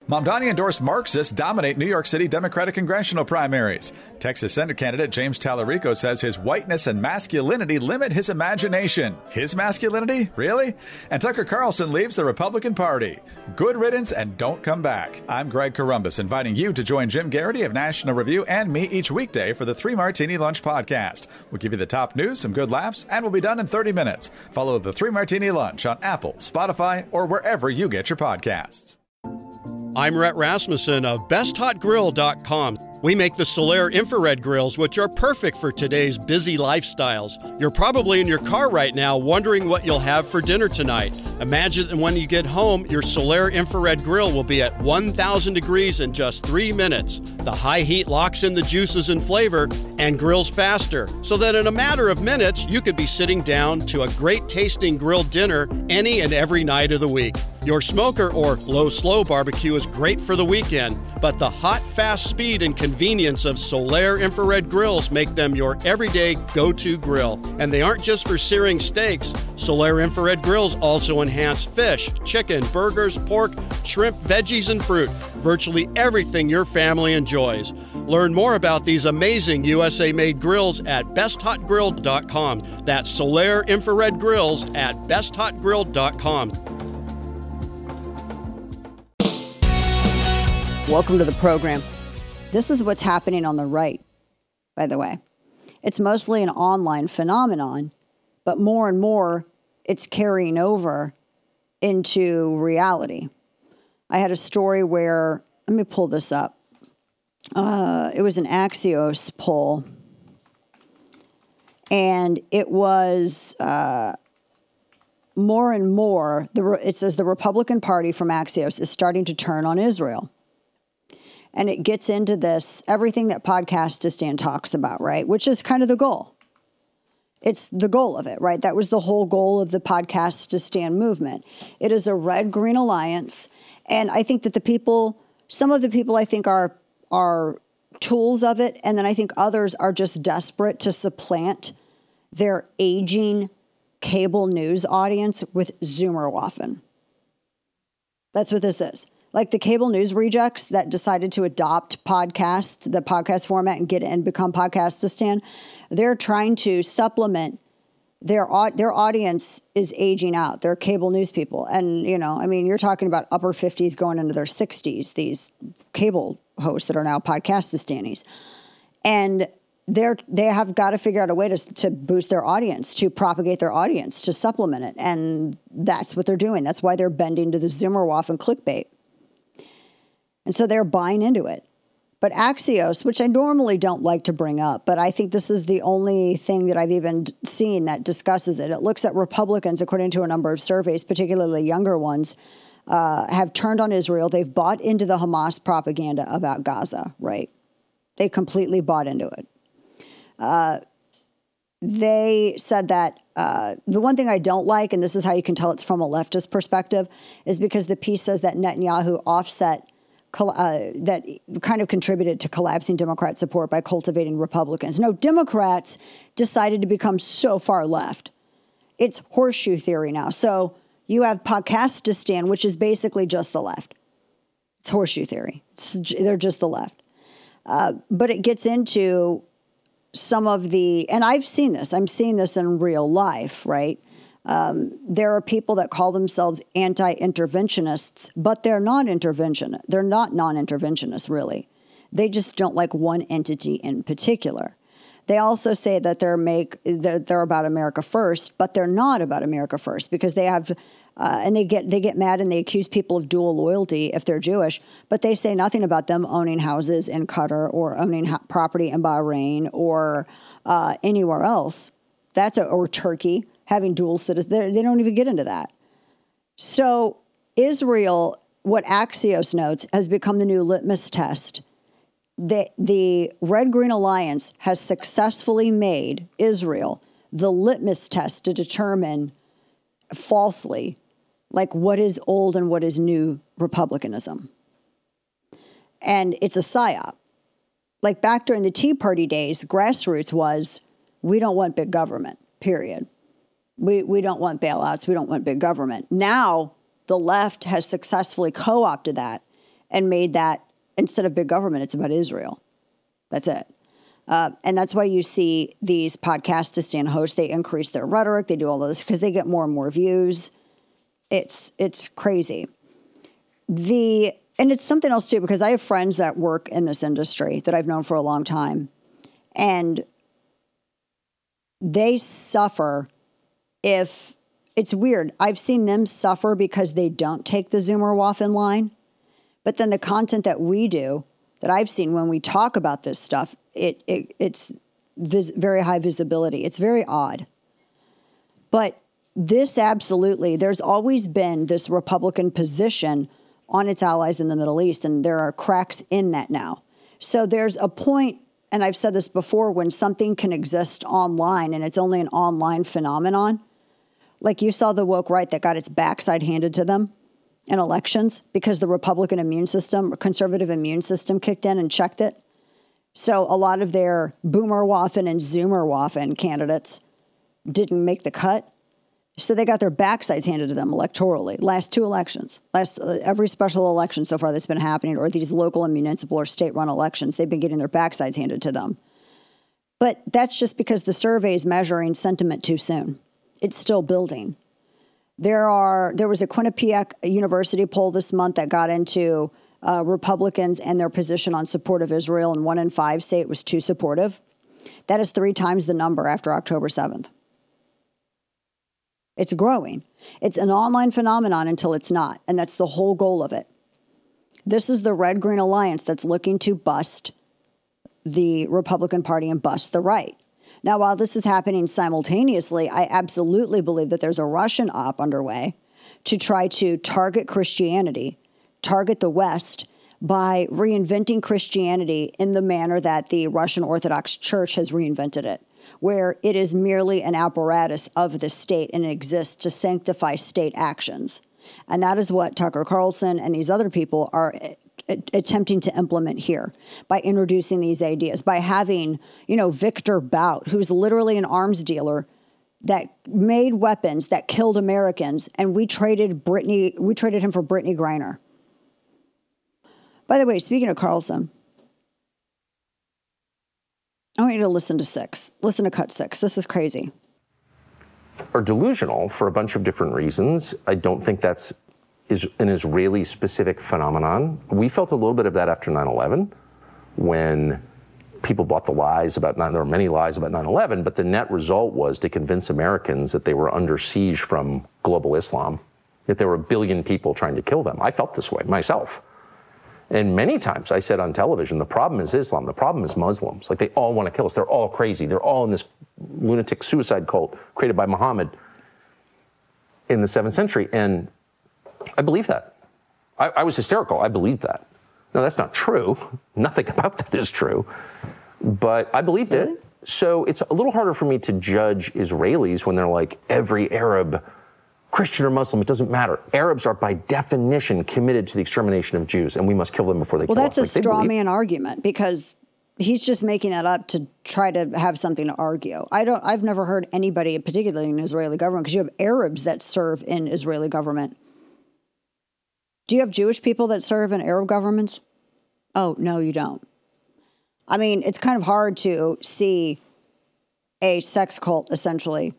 Mamdani-endorsed Marxists dominate New York City Democratic congressional primaries. Texas Senate candidate James Tallarico says his whiteness and masculinity limit his imagination. His masculinity? Really? And Tucker Carlson leaves the Republican Party. Good riddance and don't come back. I'm Greg Corombos, inviting you to join Jim Garrity of National Review and me each weekday for the 3 Martini Lunch podcast. We'll give you the top news, some good laughs, and we'll be done in 30 minutes. Follow the 3 Martini Lunch on Apple, Spotify, or wherever you get your podcasts. I'm Rhett Rasmussen of BestHotGrill.com. We make the Solaire infrared grills, which are perfect for today's busy lifestyles. You're probably in your car right now wondering what you'll have for dinner tonight. Imagine that when you get home, your Solaire infrared grill will be at 1,000 degrees in just 3 minutes. The high heat locks in the juices and flavor and grills faster, so that in a matter of minutes, you could be sitting down to a great tasting grilled dinner any and every night of the week. Your smoker or low-slow barbecue is great for the weekend, but the hot, fast speed and convenience of Solaire infrared grills make them your everyday go-to grill. And they aren't just for searing steaks. Solaire infrared grills also enhance fish, chicken, burgers, pork, shrimp, veggies, and fruit. Virtually everything your family enjoys. Learn more about these amazing USA-made grills at BestHotGrill.com. That's Solaire infrared grills at BestHotGrill.com. Welcome to the program. This is what's happening on the right, by the way. It's mostly an online phenomenon, but more and more it's carrying over into reality. I had a story where, let me pull this up. It was an Axios poll, and it was more and more, it says the Republican Party from Axios is starting to turn on Israel. And it gets into this, everything that Podcastistan talks about, right? Which is kind of the goal. It's the goal of it, right? That was the whole goal of the Podcastistan movement. It is a red-green alliance. And I think that some of the people I think are tools of it. And then I think others are just desperate to supplant their aging cable news audience with Zoomerwaffen. That's what this is. Like the cable news rejects that decided to adopt the podcast format and become Podcastistan, they're trying to supplement their audience is aging out. They're cable news people. And, you're talking about upper 50s going into their 60s, these cable hosts that are now Podcastistanis. And they have got to figure out a way to boost their audience, to propagate their audience, to supplement it. And that's what they're doing. That's why they're bending to the Zoomerwaffen clickbait. And so they're buying into it. But Axios, which I normally don't like to bring up, but I think this is the only thing that I've even seen that discusses it. It looks at Republicans, according to a number of surveys, particularly younger ones, have turned on Israel. They've bought into the Hamas propaganda about Gaza, right? They completely bought into it. They said that the one thing I don't like, and this is how you can tell it's from a leftist perspective, is because the piece says that Netanyahu that kind of contributed to collapsing Democrat support by cultivating Republicans. No, Democrats decided to become so far left. It's horseshoe theory now. So you have Podcastistan, which is basically just the left. It's horseshoe theory. They're just the left. But it gets into some of and I've seen this. I'm seeing this in real life, right? There are people that call themselves anti-interventionists, but they're not They're not non-interventionists, really. They just don't like one entity in particular. They also say that they're about America first, but they're not about America first because they have, and they get mad and they accuse people of dual loyalty if they're Jewish, but they say nothing about them owning houses in Qatar or owning property in Bahrain or anywhere else. Or Turkey. Having dual citizens, they don't even get into that. So Israel, what Axios notes, has become the new litmus test. The Red-Green Alliance has successfully made Israel the litmus test to determine falsely, like what is old and what is new republicanism. And it's a psyop. Like back during the Tea Party days, grassroots was, we don't want big government, period. We don't want bailouts. We don't want big government. Now, the left has successfully co-opted that and made that, instead of big government, it's about Israel. That's it. And that's why you see these podcasts to stand hosts. They increase their rhetoric. They do all of this because they get more and more views. It's crazy. And it's something else too, because I have friends that work in this industry that I've known for a long time, and they suffer if it's weird. I've seen them suffer because they don't take the Zoomer-Waffen line, but then the content that we do, that I've seen when we talk about this stuff, it's very high visibility. It's very odd. But this absolutely, there's always been this Republican position on its allies in the Middle East, and there are cracks in that now. So there's a point, and I've said this before, when something can exist online and it's only an online phenomenon. Like you saw the woke right that got its backside handed to them in elections because the Republican immune system, or conservative immune system kicked in and checked it. So a lot of their Boomer-Waffen and Zoomer-Waffen candidates didn't make the cut. So they got their backsides handed to them electorally. Last two elections, every special election so far that's been happening, or these local and municipal or state-run elections, they've been getting their backsides handed to them. But that's just because the survey is measuring sentiment too soon. It's still building. There was a Quinnipiac University poll this month that got into Republicans and their position on support of Israel, and 1 in 5 say it was too supportive. That is 3 times the number after October 7th. It's growing. It's an online phenomenon until it's not, and that's the whole goal of it. This is the Red-Green Alliance that's looking to bust the Republican Party and bust the right. Now, while this is happening simultaneously, I absolutely believe that there's a Russian op underway to try to target Christianity, target the West, by reinventing Christianity in the manner that the Russian Orthodox Church has reinvented it, where it is merely an apparatus of the state and it exists to sanctify state actions. And that is what Tucker Carlson and these other people are attempting to implement here by introducing these ideas, by having, Victor Bout, who's literally an arms dealer that made weapons that killed Americans, and we traded him for Brittany Griner. By the way, speaking of Carlson, I want you to listen to 6. Listen to cut 6. This is crazy. Are delusional for a bunch of different reasons. I don't think that's an Israeli-specific phenomenon. We felt a little bit of that after 9/11, when people bought the lies about there were many lies about 9/11, but the net result was to convince Americans that they were under siege from global Islam, that there were 1 billion people trying to kill them. I felt this way myself. And many times I said on television, the problem is Islam, the problem is Muslims. Like, they all want to kill us. They're all crazy. They're all in this lunatic suicide cult created by Muhammad in the 7th century. And I believe that. I was hysterical. I believed that. No, that's not true. Nothing about that is true. But I believed it. So it's a little harder for me to judge Israelis when they're like, every Arab, Christian or Muslim, it doesn't matter. Arabs are by definition committed to the extermination of Jews, and we must kill them before they kill us. Well, that's a straw man argument, because he's just making that up to try to have something to argue. I've never heard anybody, particularly in the Israeli government, because you have Arabs that serve in Israeli government. Do you have Jewish people that serve in Arab governments? Oh, no, you don't. I mean, it's kind of hard to see a sex cult, essentially,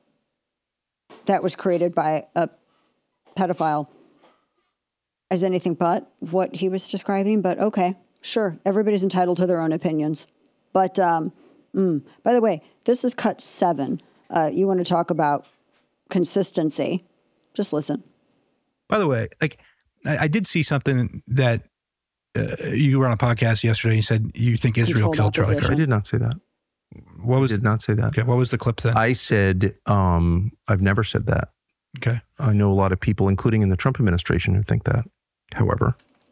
that was created by a pedophile as anything but what he was describing. But okay, sure. Everybody's entitled to their own opinions. But by the way, this is cut 7. You want to talk about consistency. Just listen. By the way, I did see something that you were on a podcast yesterday. You said you think Israel killed Charlie Kirk. I did not say that. I did not say that. Okay, what was the clip then? I said, I've never said that. Okay. I know a lot of people, including in the Trump administration, who think that. However,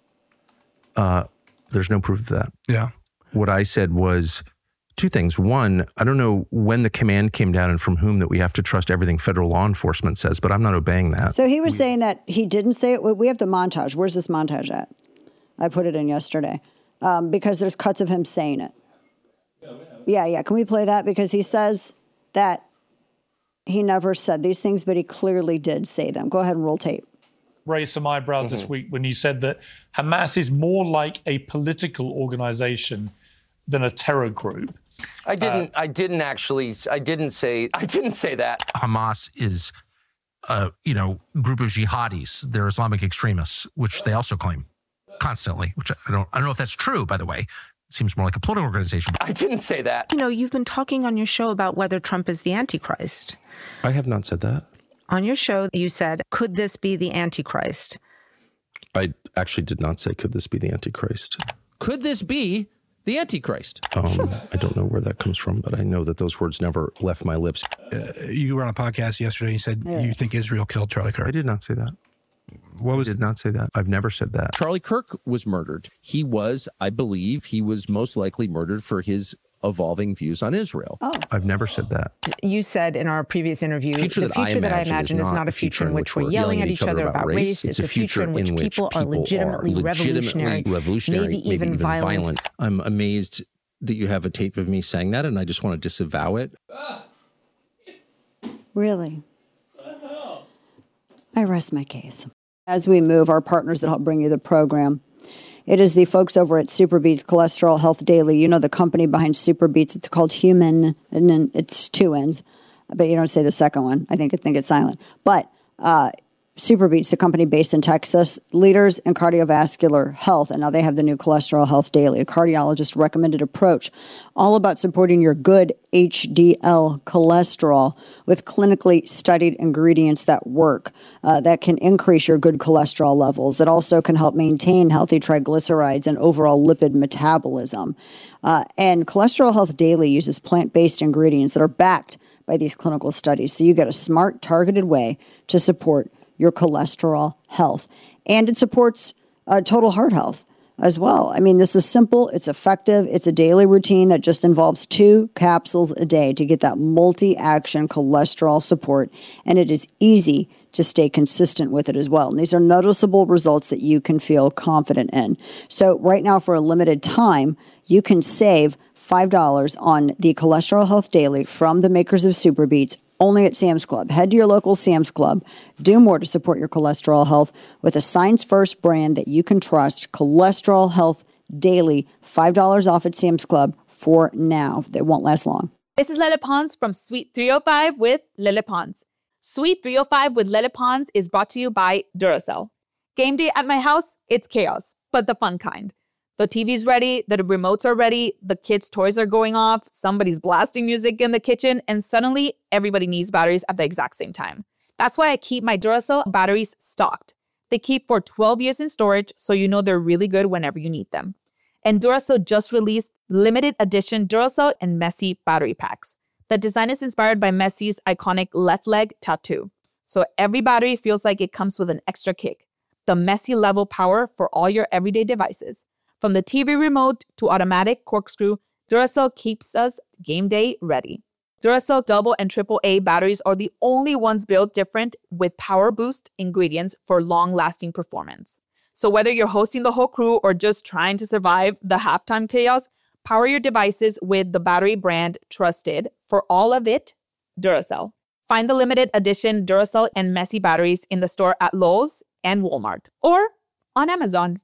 there's no proof of that. Yeah. What I said was 2 things. One, I don't know when the command came down and from whom that we have to trust everything federal law enforcement says, but I'm not obeying that. So he was saying that he didn't say it. We have the montage. Where's this montage at? I put it in yesterday because there's cuts of him saying it. Yeah. Can we play that? Because he says that he never said these things, but he clearly did say them. Go ahead and roll tape. raised some eyebrows this week when you said that Hamas is more like a political organization than a terror group. I didn't say that. Hamas is a group of jihadis. They're Islamic extremists, which they also claim constantly, which I don't know if that's true, by the way. It seems more like a political organization. I didn't say that. You've been talking on your show about whether Trump is the Antichrist. I have not said that. On your show, you said, could this be the Antichrist? I actually did not say, could this be the Antichrist? Could this be the Antichrist? I don't know where that comes from, but I know that those words never left my lips. You were on a podcast yesterday. You said you think Israel killed Charlie Kirk. I did not say that. I did not say that. I've never said that. Charlie Kirk was murdered. I believe he was most likely murdered for his evolving views on Israel. Oh. I've never said that. You said in our previous interview, the future that I imagine is not a future in which we're yelling at each other about race. It's a future in which people are legitimately revolutionary, maybe even violent. I'm amazed that you have a tape of me saying that, and I just want to disavow it. Really? I rest my case. As we move, our partners that help bring you the program, it is the folks over at SuperBeets Cholesterol Health Daily. You know the company behind SuperBeets. It's called Human, and then it's two N's, but you don't say the second one. I think it's silent. But SuperBeets, the company based in Texas, leaders in cardiovascular health, and now they have the new Cholesterol Health Daily, a cardiologist-recommended approach, all about supporting your good HDL cholesterol with clinically studied ingredients that work, that can increase your good cholesterol levels. It also can help maintain healthy triglycerides and overall lipid metabolism. And Cholesterol Health Daily uses plant-based ingredients that are backed by these clinical studies, so you get a smart, targeted way to support your cholesterol health. And it supports total heart health as well. I mean, this is simple. It's effective. It's a daily routine that just involves 2 capsules a day to get that multi-action cholesterol support. And it is easy to stay consistent with it as well. And these are noticeable results that you can feel confident in. So right now, for a limited time, you can save $5 on the Cholesterol Health Daily from the makers of SuperBeets only at Sam's Club. Head to your local Sam's Club. Do more to support your cholesterol health with a science-first brand that you can trust. Cholesterol Health Daily, $5 off at Sam's Club for now. They won't last long. This is Lele Pons from Suite 305 with Lele Pons. Suite 305 with Lele Pons is brought to you by Duracell. Game day at my house, it's chaos, but the fun kind. The TV's ready, the remotes are ready, the kids' toys are going off, somebody's blasting music in the kitchen, and suddenly everybody needs batteries at the exact same time. That's why I keep my Duracell batteries stocked. They keep for 12 years in storage, so you know they're really good whenever you need them. And Duracell just released limited edition Duracell and Messi battery packs. The design is inspired by Messi's iconic left leg tattoo. So every battery feels like it comes with an extra kick. The Messi level power for all your everyday devices. From the TV remote to automatic corkscrew, Duracell keeps us game day ready. Duracell double and triple A batteries are the only ones built different with power boost ingredients for long-lasting performance. So whether you're hosting the whole crew or just trying to survive the halftime chaos, power your devices with the battery brand trusted for all of it, Duracell. Find the limited edition Duracell and Messi batteries in the store at Lowe's and Walmart or on Amazon.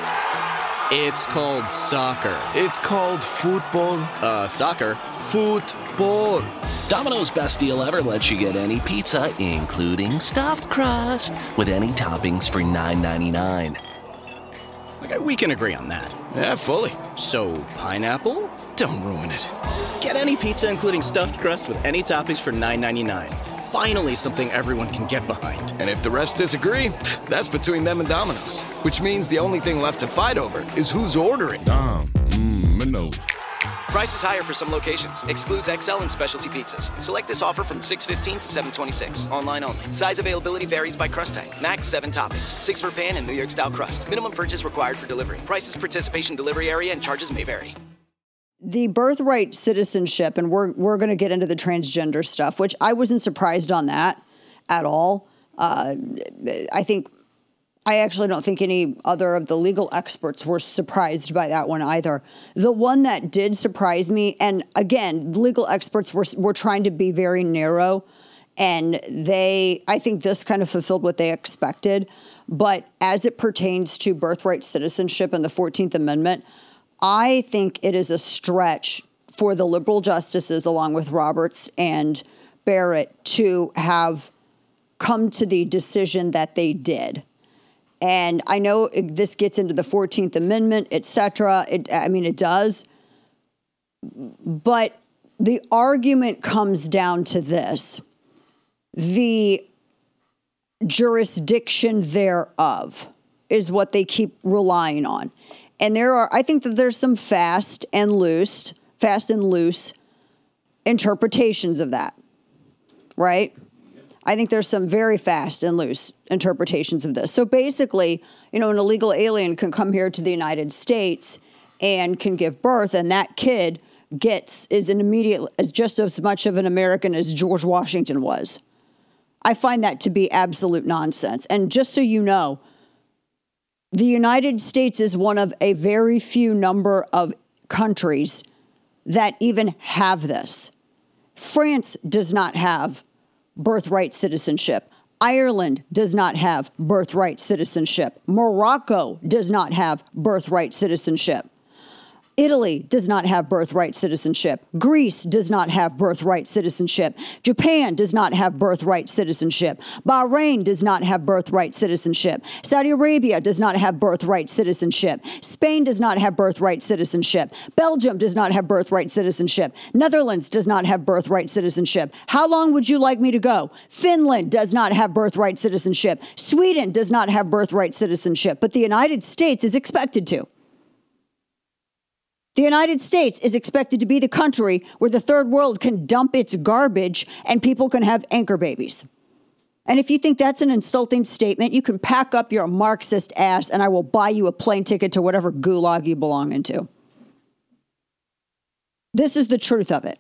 It's called soccer. It's called football. Soccer. Football. Domino's best deal ever lets you get any pizza, including stuffed crust, with any toppings for $9.99. Okay, we can agree on that. Yeah, fully. So, pineapple? Don't ruin it. Get any pizza, including stuffed crust, with any toppings for $9.99. Finally, something everyone can get behind. And if the refs disagree, that's between them and Domino's. Which means the only thing left to fight over is who's ordering. Domino's. Prices higher for some locations. Excludes XL and specialty pizzas. Select this offer from $6.15 to $7.26. Online only. Size availability varies by crust type. Max 7 toppings. 6 for pan and New York style crust. Minimum purchase required for delivery. Prices, participation, delivery area, and charges may vary. The birthright citizenship, and we're going to get into the transgender stuff, which I wasn't surprised on that at all. I actually don't think any other of the legal experts were surprised by that one either. The one that did surprise me, and again, legal experts were trying to be very narrow, and I think this kind of fulfilled what they expected. But as it pertains to birthright citizenship and the 14th Amendment, I think it is a stretch for the liberal justices, along with Roberts and Barrett, to have come to the decision that they did. And I know this gets into the 14th Amendment, et cetera. It does. But the argument comes down to this: the jurisdiction thereof is what they keep relying on. And I think that there's some fast and loose interpretations of that, right? I think there's some very fast and loose interpretations of this. So basically, an illegal alien can come here to the United States and can give birth, and that kid is just as much of an American as George Washington was. I find that to be absolute nonsense. And just so you know, the United States is one of a very few number of countries that even have this. France does not have birthright citizenship. Ireland does not have birthright citizenship. Morocco does not have birthright citizenship. Italy does not have birthright citizenship. Greece does not have birthright citizenship. Japan does not have birthright citizenship. Bahrain does not have birthright citizenship. Saudi Arabia does not have birthright citizenship. Spain does not have birthright citizenship. Belgium does not have birthright citizenship. Netherlands does not have birthright citizenship. How long would you like me to go? Finland does not have birthright citizenship. Sweden does not have birthright citizenship, but the United States is expected to. The United States is expected to be the country where the third world can dump its garbage and people can have anchor babies. And if you think that's an insulting statement, you can pack up your Marxist ass and I will buy you a plane ticket to whatever gulag you belong into. This is the truth of it.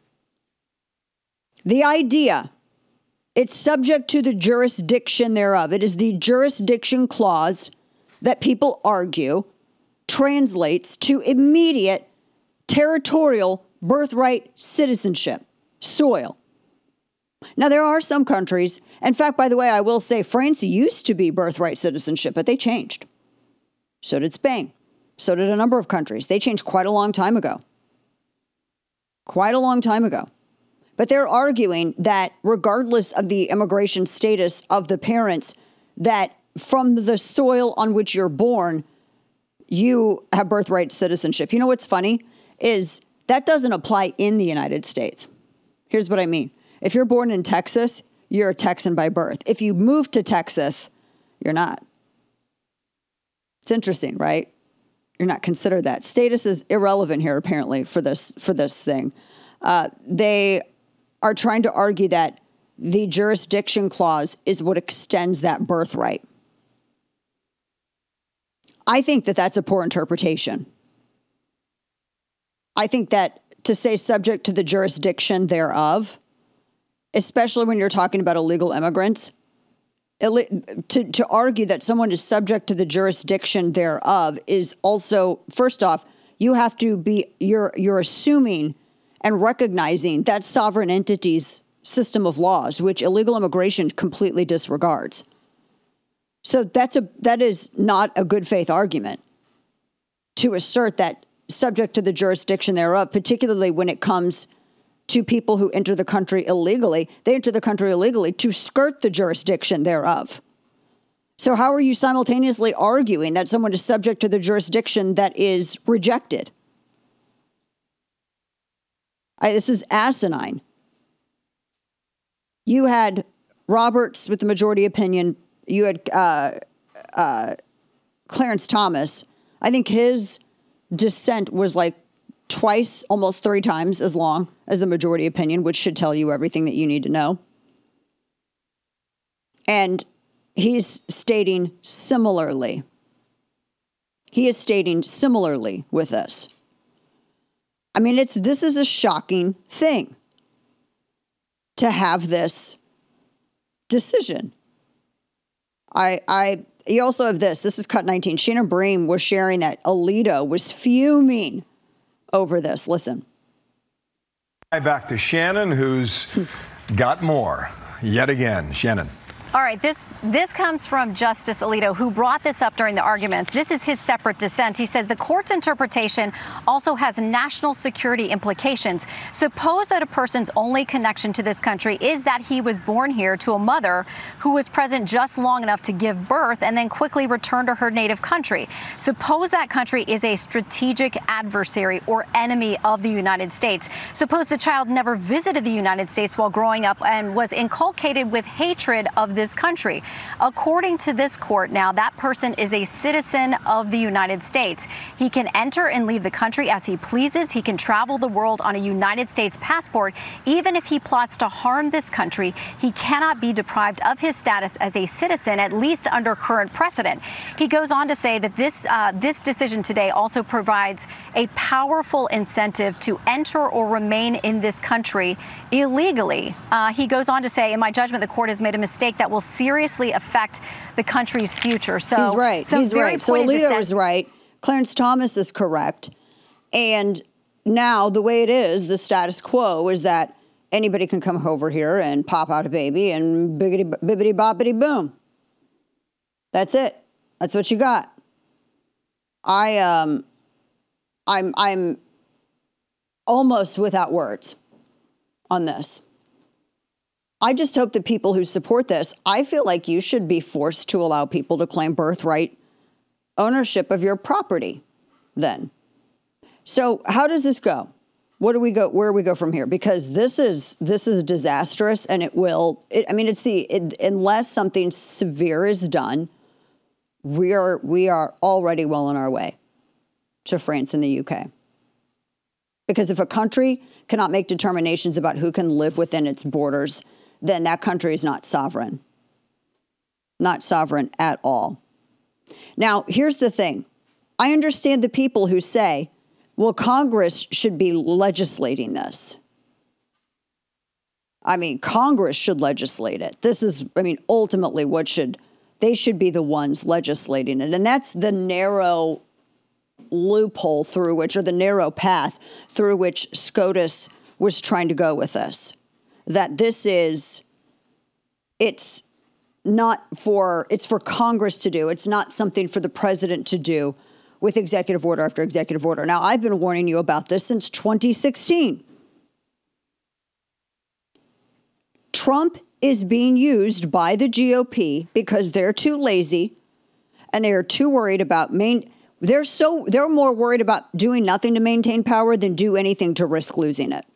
The idea, it's subject to the jurisdiction thereof. It is the jurisdiction clause that people argue translates to immediate territorial birthright citizenship, soil. Now, there are some countries, in fact, by the way, I will say France used to be birthright citizenship, but they changed. So did Spain. So did a number of countries. They changed quite a long time ago. Quite a long time ago. But they're arguing that regardless of the immigration status of the parents, that from the soil on which you're born, you have birthright citizenship. You know what's funny is that doesn't apply in the United States. Here's what I mean. If you're born in Texas, you're a Texan by birth. If you move to Texas, you're not. It's interesting, right? You're not considered that. Status is irrelevant here, apparently, for this thing. They are trying to argue that the jurisdiction clause is what extends that birthright. I think that that's a poor interpretation. I think that to say subject to the jurisdiction thereof, especially when you're talking about illegal immigrants, to argue that someone is subject to the jurisdiction thereof is also, first off, you have to be, you're assuming and recognizing that sovereign entity's system of laws, which illegal immigration completely disregards. So that is not a good faith argument to assert that subject to the jurisdiction thereof, particularly when it comes to people who enter the country illegally. They enter the country illegally to skirt the jurisdiction thereof. So how are you simultaneously arguing that someone is subject to the jurisdiction that is rejected? This is asinine. You had Roberts with the majority opinion. You had Clarence Thomas. I think his dissent was like twice, almost 3 times as long as the majority opinion, which should tell you everything that you need to know. And he's stating similarly. He is stating similarly with this. I mean, this is a shocking thing to have this decision. You also have this. This is Cut 19. Shannon Bream was sharing that Alito was fuming over this. Listen. Back to Shannon, who's got more yet again. Shannon. All right, this comes from Justice Alito, who brought this up during the arguments. This is his separate dissent. He said the court's interpretation also has national security implications. Suppose that a person's only connection to this country is that he was born here to a mother who was present just long enough to give birth and then quickly return to her native country. Suppose that country is a strategic adversary or enemy of the United States. Suppose the child never visited the United States while growing up and was inculcated with hatred of this country. According to this court now, that person is a citizen of the United States. He can enter and leave the country as he pleases. He can travel the world on a United States passport. Even if he plots to harm this country, he cannot be deprived of his status as a citizen, at least under current precedent. He goes on to say that this decision today also provides a powerful incentive to enter or remain in this country illegally. He goes on to say, in my judgment, the court has made a mistake that will seriously affect the country's future. So he's right. So Alito is right. Clarence Thomas is correct. And now the way it is, the status quo is that anybody can come over here and pop out a baby and bibbity boppity boom. That's it. That's what you got. I'm almost without words on this. I just hope that people who support this, I feel like you should be forced to allow people to claim birthright ownership of your property then. So how does this go? Where do we go from here? Because this is disastrous, and unless something severe is done, we are already well on our way to France and the UK. Because if a country cannot make determinations about who can live within its borders, then that country is not sovereign. Not sovereign at all. Now, here's the thing. I understand the people who say, well, Congress should be legislating this. I mean, Congress should legislate it. Ultimately they should be the ones legislating it. And that's the narrow loophole the narrow path through which SCOTUS was trying to go with this. That it's for Congress to do. It's not something for the president to do with executive order after executive order. Now, I've been warning you about this since 2016. Trump is being used by the GOP because they're too lazy and they are too worried about they're more worried about doing nothing to maintain power than do anything to risk losing it.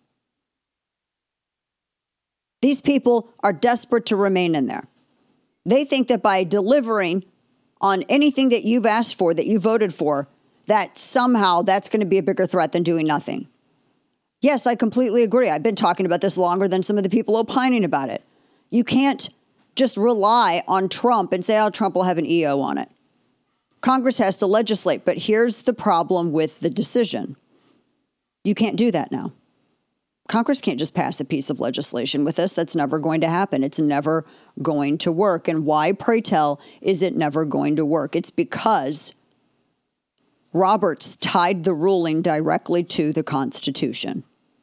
These people are desperate to remain in there. They think that by delivering on anything that you've asked for, that you voted for, that somehow that's going to be a bigger threat than doing nothing. Yes, I completely agree. I've been talking about this longer than some of the people opining about it. You can't just rely on Trump and say, oh, Trump will have an EO on it. Congress has to legislate, but here's the problem with the decision. You can't do that now. Congress can't just pass a piece of legislation with us. That's never going to happen. It's never going to work. And why, pray tell, is it never going to work? It's because Roberts tied the ruling directly to the Constitution.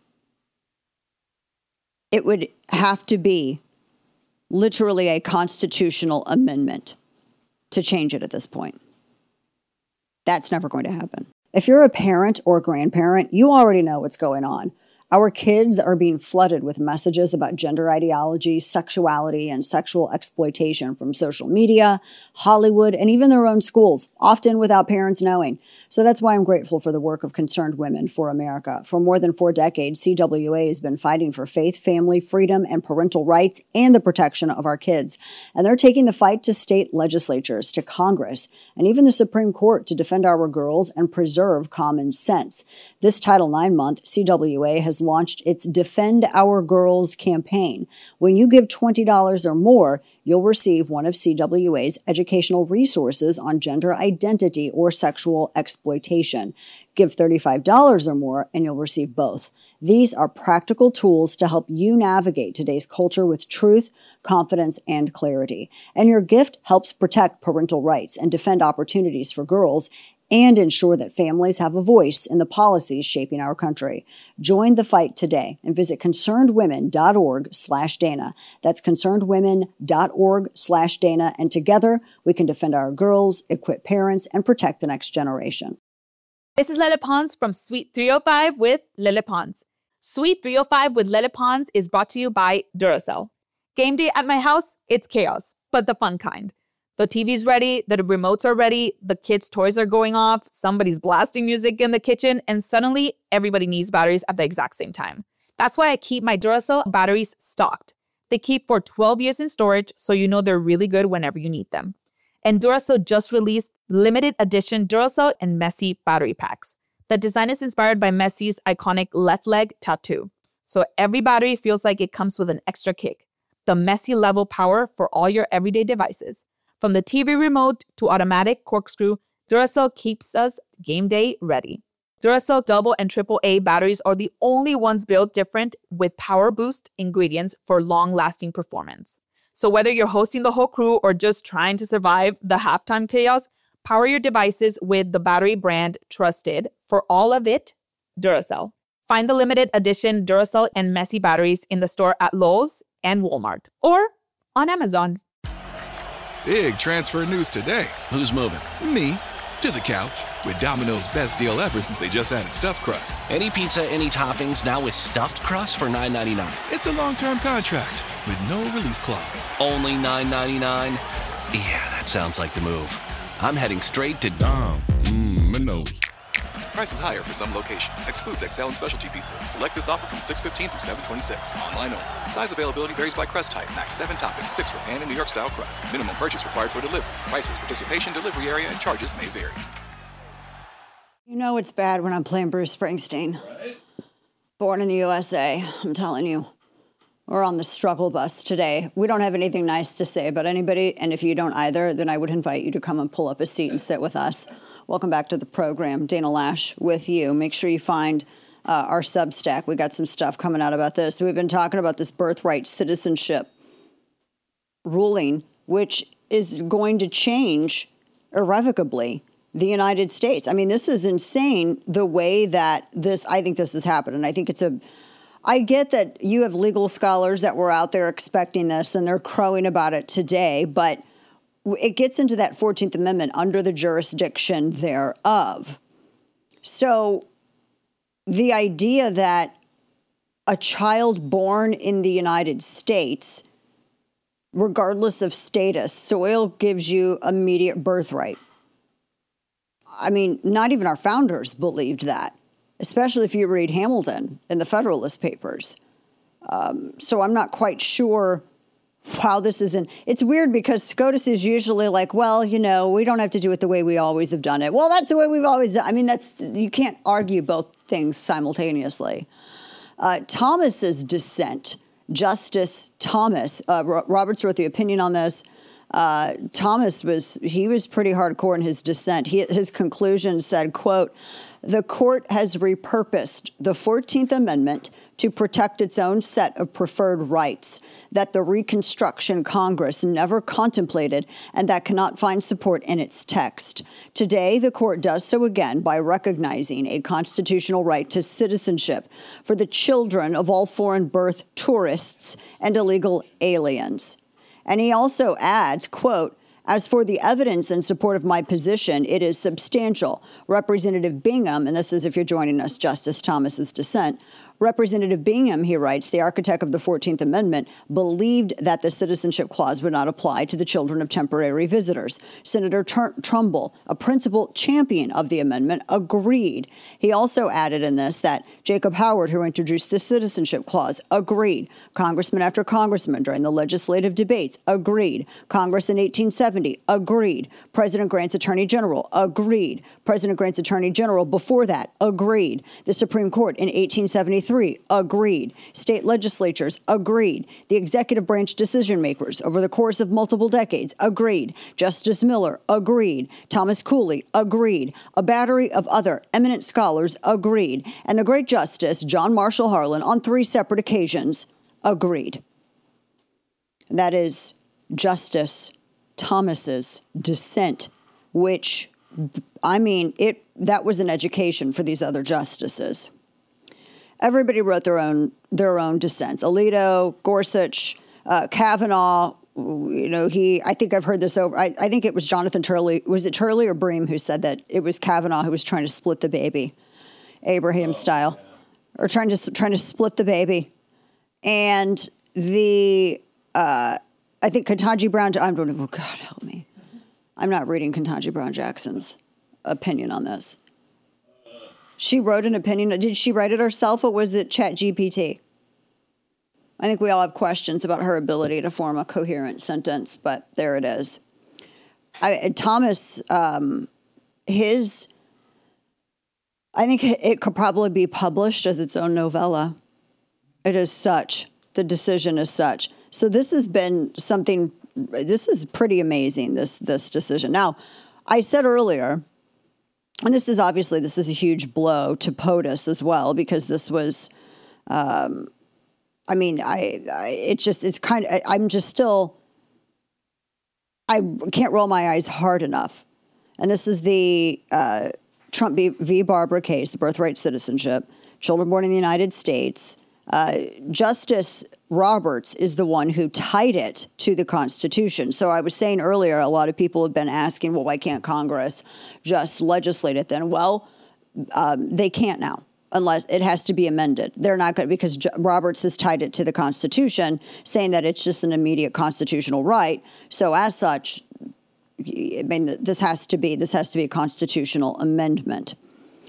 It would have to be literally a constitutional amendment to change it at this point. That's never going to happen. If you're a parent or a grandparent, you already know what's going on. Our kids are being flooded with messages about gender ideology, sexuality, and sexual exploitation from social media, Hollywood, and even their own schools, often without parents knowing. So that's why I'm grateful for the work of Concerned Women for America. For more than 4 decades, CWA has been fighting for faith, family, freedom, and parental rights and the protection of our kids. And they're taking the fight to state legislatures, to Congress, and even the Supreme Court to defend our girls and preserve common sense. This Title IX month, CWA has launched its Defend Our Girls campaign. When you give $20 or more, you'll receive one of CWA's educational resources on gender identity or sexual exploitation. Give $35 or more, and you'll receive both. These are practical tools to help you navigate today's culture with truth, confidence, and clarity. And your gift helps protect parental rights and defend opportunities for girls and ensure that families have a voice in the policies shaping our country. Join the fight today and visit concernedwomen.org/Dana. That's concernedwomen.org/Dana. And together we can defend our girls, equip parents, and protect the next generation. This is Lele Pons from Suite 305 with Lele Pons. Suite 305 with Lele Pons is brought to you by Duracell. Game day at my house, it's chaos, but the fun kind. The TV's ready, the remotes are ready, the kids' toys are going off, somebody's blasting music in the kitchen, and suddenly everybody needs batteries at the exact same time. That's why I keep my Duracell batteries stocked. They keep for 12 years in storage, so you know they're really good whenever you need them. And Duracell just released limited edition Duracell and Messi battery packs. The design is inspired by Messi's iconic left leg tattoo. So every battery feels like it comes with an extra kick. The Messi level power for all your everyday devices. From the TV remote to automatic corkscrew, Duracell keeps us game day ready. Duracell double and triple A batteries are the only ones built different with power boost ingredients for long-lasting performance. So whether you're hosting the whole crew or just trying to survive the halftime chaos, power your devices with the battery brand trusted for all of it, Duracell. Find the limited edition Duracell and Messi batteries in the store at Lowe's and Walmart or on Amazon. Big transfer news today. Who's moving? Me. To the couch. With Domino's best deal ever since they just added stuffed crust. Any pizza, any toppings, now with stuffed crust for $9.99. It's a long-term contract with no release clause. Only $9.99? Yeah, that sounds like the move. I'm heading straight to Domino's. Prices higher for some locations. Excludes XL and specialty pizzas. Select this offer from 6/15 through 7/26. Online only. Size availability varies by crust type. Max 7 toppings, 6 for pan and New York style crust. Minimum purchase required for delivery. Prices, participation, delivery area, and charges may vary. You know it's bad when I'm playing Bruce Springsteen. Right. Born in the USA, I'm telling you. We're on the struggle bus today. We don't have anything nice to say about anybody, and if you don't either, then I would invite you to come and pull up a seat and sit with us. Welcome back to the program. Dana Loesch with you. Make sure you find our Substack. We got some stuff coming out about this. We've been talking about this birthright citizenship ruling, which is going to change irrevocably the United States. I mean, this is insane the way that I think this has happened. And I think I get that you have legal scholars that were out there expecting this and they're crowing about it today, but it gets into that 14th Amendment under the jurisdiction thereof. So the idea that a child born in the United States, regardless of status, soil gives you immediate birthright. I mean, not even our founders believed that, especially if you read Hamilton in the Federalist Papers. So I'm not quite sure how this is it's weird because SCOTUS is usually like, well, you know, we don't have to do it the way we always have done it. Well, that's the way we've always done. I mean, you can't argue both things simultaneously. Thomas's dissent, Justice Thomas, Roberts wrote the opinion on this. Thomas was pretty hardcore in his dissent. His conclusion said, quote, "The court has repurposed the 14th Amendment to protect its own set of preferred rights that the Reconstruction Congress never contemplated and that cannot find support in its text. Today, the court does so again by recognizing a constitutional right to citizenship for the children of all foreign birth tourists and illegal aliens." And he also adds, quote, "As for the evidence in support of my position, it is substantial. Representative Bingham," and this is if you're joining us, Justice Thomas's dissent, Representative Bingham, he writes, the architect of the 14th Amendment, believed that the citizenship clause would not apply to the children of temporary visitors. Senator Trumbull, a principal champion of the amendment, agreed. He also added in this that Jacob Howard, who introduced the citizenship clause, agreed. Congressman after congressman during the legislative debates agreed. Congress in 1870 agreed. President Grant's Attorney General agreed. President Grant's Attorney General before that agreed. The Supreme Court in 1873 agreed. State legislatures agreed. The executive branch decision makers over the course of multiple decades agreed. Justice Miller agreed. Thomas Cooley agreed. A battery of other eminent scholars agreed. And the great Justice John Marshall Harlan on 3 separate occasions agreed. That is Justice Thomas's dissent, which I mean, that was an education for these other justices. Everybody wrote their own dissents. Alito, Gorsuch, Kavanaugh. I think I've heard this over. I think it was Jonathan Turley. Was it Turley or Bream who said that it was Kavanaugh who was trying to split the baby, Abraham style, or trying to split the baby, and I think Ketanji Brown. Oh God, help me! I'm not reading Ketanji Brown Jackson's opinion on this. She wrote an opinion. Did she write it herself, or was it ChatGPT? I think we all have questions about her ability to form a coherent sentence, but there it is. Thomas, I think it could probably be published as its own novella. It is such. The decision is such. So this has been something, this is pretty amazing, this decision. Now, I said earlier, and this is a huge blow to POTUS as well, because this was, I can't roll my eyes hard enough. And this is the Trump v. Barbara case, the birthright citizenship, children born in the United States. Justice Roberts is the one who tied it to the Constitution. So I was saying earlier, a lot of people have been asking, well, why can't Congress just legislate it then? Well, they can't now, unless it has to be amended. They're not going to, because Roberts has tied it to the Constitution, saying that it's just an immediate constitutional right. So as such, I mean, this has to be a constitutional amendment.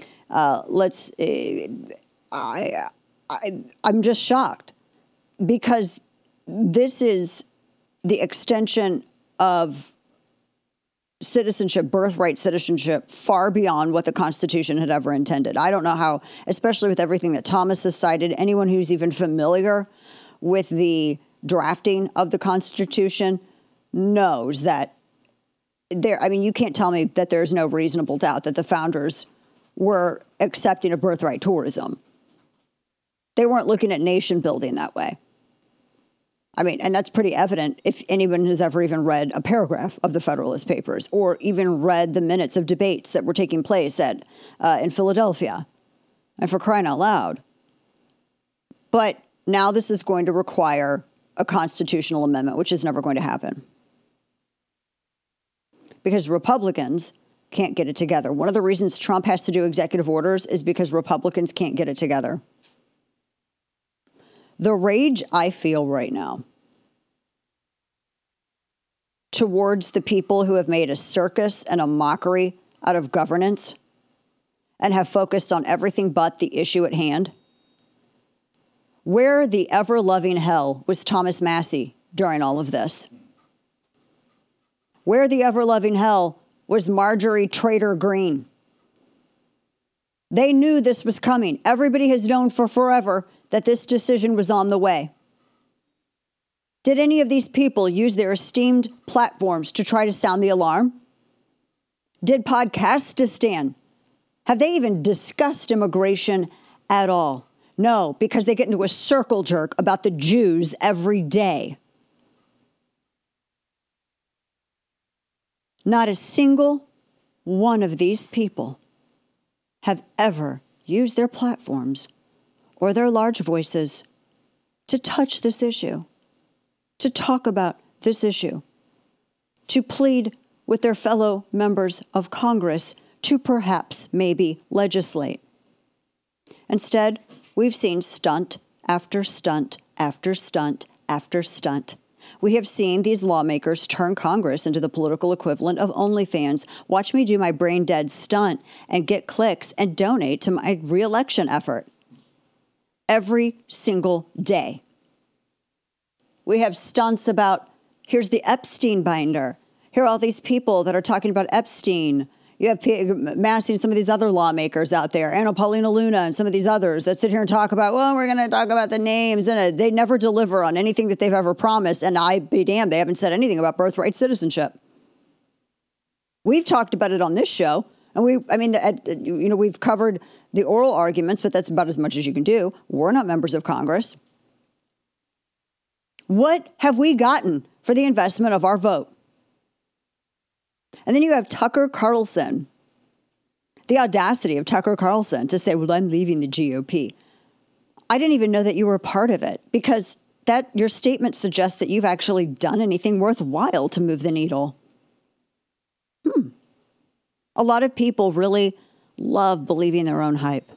I'm just shocked, because this is the extension of citizenship, birthright citizenship, far beyond what the Constitution had ever intended. I don't know how, especially with everything that Thomas has cited, anyone who's even familiar with the drafting of the Constitution knows that you can't tell me that there's no reasonable doubt that the founders were accepting of birthright tourism. They weren't looking at nation building that way. I mean, and that's pretty evident if anyone has ever even read a paragraph of the Federalist Papers, or even read the minutes of debates that were taking place in Philadelphia, and for crying out loud. But now this is going to require a constitutional amendment, which is never going to happen, because Republicans can't get it together. One of the reasons Trump has to do executive orders is because Republicans can't get it together. The rage I feel right now towards the people who have made a circus and a mockery out of governance and have focused on everything but the issue at hand. Where the ever-loving hell was Thomas Massie during all of this? Where the ever-loving hell was Marjorie Trader Greene? They knew this was coming. Everybody has known for forever that this decision was on the way. Did any of these people use their esteemed platforms to try to sound the alarm? Did Podcastistan, have they even discussed immigration at all? No, because they get into a circle jerk about the Jews every day. Not a single one of these people have ever used their platforms or their large voices to touch this issue, to talk about this issue, to plead with their fellow members of Congress to perhaps maybe legislate. Instead, we've seen stunt after stunt after stunt after stunt. We have seen these lawmakers turn Congress into the political equivalent of OnlyFans. Watch me do my brain-dead stunt and get clicks and donate to my re-election effort. Every single day. We have stunts about, here's the Epstein binder. Here are all these people that are talking about Epstein. You have Massie and some of these other lawmakers out there, Anna Paulina Luna and some of these others that sit here and talk about, well, we're going to talk about the names. And they never deliver on anything that they've ever promised. And I'd be damned, they haven't said anything about birthright citizenship. We've talked about it on this show. And we've covered the oral arguments, but that's about as much as you can do. We're not members of Congress. What have we gotten for the investment of our vote? And then you have Tucker Carlson The audacity of Tucker Carlson to say, well, I'm leaving the GOP. I didn't even know that you were a part of it, because that your statement suggests that you've actually done anything worthwhile to move the needle. A lot of people really love believing their own hype.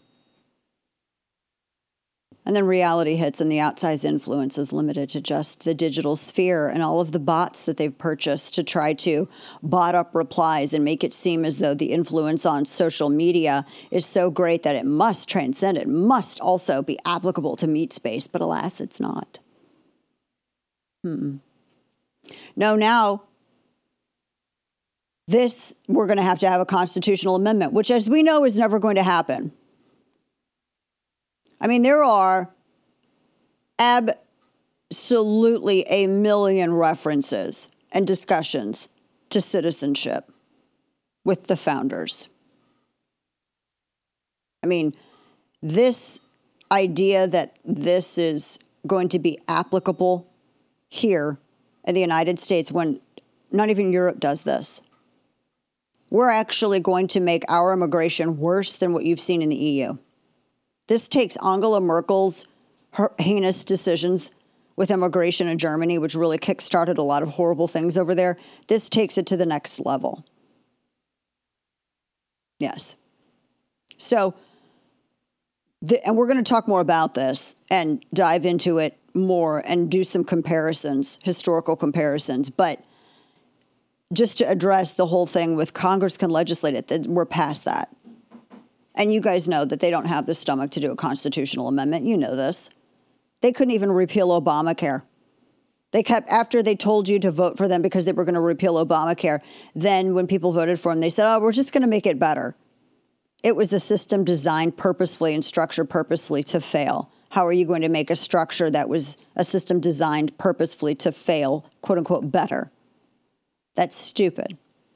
And then reality hits, and the outsized influence is limited to just the digital sphere and all of the bots that they've purchased to try to bot up replies and make it seem as though the influence on social media is so great that it must transcend. It must also be applicable to meat space. But alas, it's not. No, now, we're going to have a constitutional amendment, which, as we know, is never going to happen. I mean, there are absolutely a million references and discussions to citizenship with the founders. I mean, this idea that this is going to be applicable here in the United States, when not even Europe does this. We're actually going to make our immigration worse than what you've seen in the EU. This takes Angela Merkel's heinous decisions with immigration in Germany, which really kickstarted a lot of horrible things over there. This takes it to the next level. Yes. So, and we're going to talk more about this and dive into it more and do some comparisons, historical comparisons. But just to address the whole thing with Congress can legislate it, that we're past that. And you guys know that they don't have the stomach to do a constitutional amendment. You know this. They couldn't even repeal Obamacare. They kept, after they told you to vote for them because they were going to repeal Obamacare, then when people voted for them, they said, oh, we're just going to make it better. It was a system designed purposefully and structured purposely to fail. How are you going to make a structure that was a system designed purposefully to fail, quote unquote, better? That's stupid.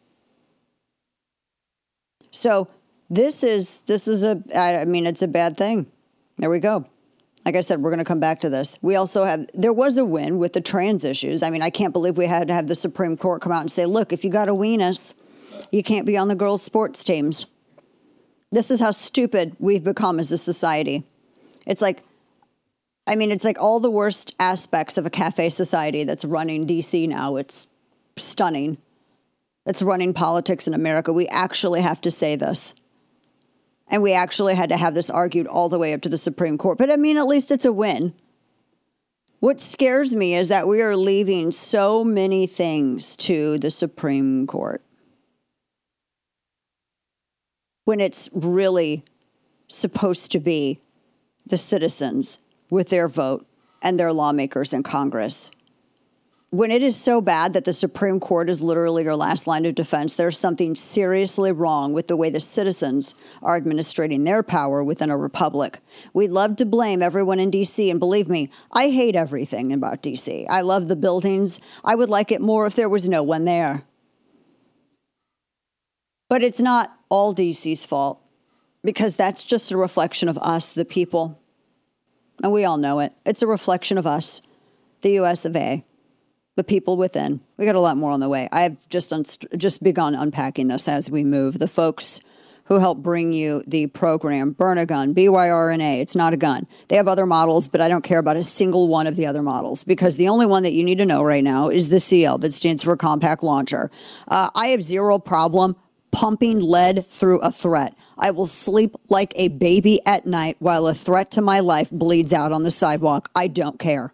So this is it's a bad thing. There we go. Like I said, we're going to come back to this. We also there was a win with the trans issues. I mean, I can't believe we had to have the Supreme Court come out and say, look, if you got a weenus, you can't be on the girls' sports teams. This is how stupid we've become as a society. It's like all the worst aspects of a cafe society that's running DC now. It's stunning. It's running politics in America. We actually have to say this. And we actually had to have this argued all the way up to the Supreme Court. But I mean, at least it's a win. What scares me is that we are leaving so many things to the Supreme Court, when it's really supposed to be the citizens with their vote and their lawmakers in Congress. When it is so bad that the Supreme Court is literally your last line of defense, there's something seriously wrong with the way the citizens are administrating their power within a republic. We'd love to blame everyone in D.C., and believe me, I hate everything about D.C. I love the buildings. I would like it more if there was no one there. But it's not all D.C.'s fault, because that's just a reflection of us, the people. And we all know it. It's a reflection of us, the U.S. of A., the people within. We got a lot more on the way. I've just begun unpacking this as we move. The folks who help bring you the program, Burn a Gun, BYRNA, it's not a gun. They have other models, but I don't care about a single one of the other models, because the only one that you need to know right now is the CL, that stands for Compact Launcher. I have zero problem pumping lead through a threat. I will sleep like a baby at night while a threat to my life bleeds out on the sidewalk. I don't care.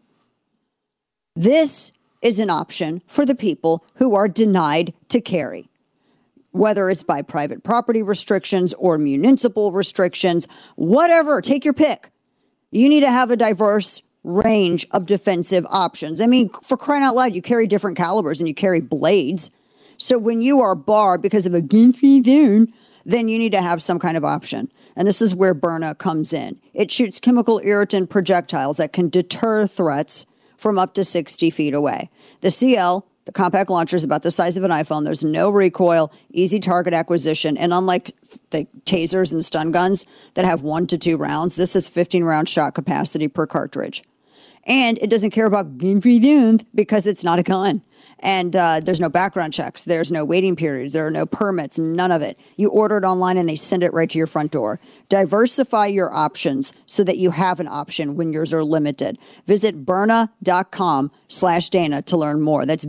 This is an option for the people who are denied to carry, whether it's by private property restrictions or municipal restrictions, whatever, take your pick. You need to have a diverse range of defensive options. I mean, for crying out loud, you carry different calibers and you carry blades. So when you are barred because of a gun-free zone, then you need to have some kind of option. And this is where Byrna comes in. It shoots chemical irritant projectiles that can deter threats from up to 60 feet away. The CL, the compact launcher, is about the size of an iPhone. There's no recoil, easy target acquisition. And unlike the tasers and stun guns that have 1 to 2 rounds, this is 15-round shot capacity per cartridge. And it doesn't care about gun-free zones because it's not a gun. And there's no background checks. There's no waiting periods. There are no permits, none of it. You order it online and they send it right to your front door. Diversify your options so that you have an option when yours are limited. Visit Byrna.com/Dana to learn more. That's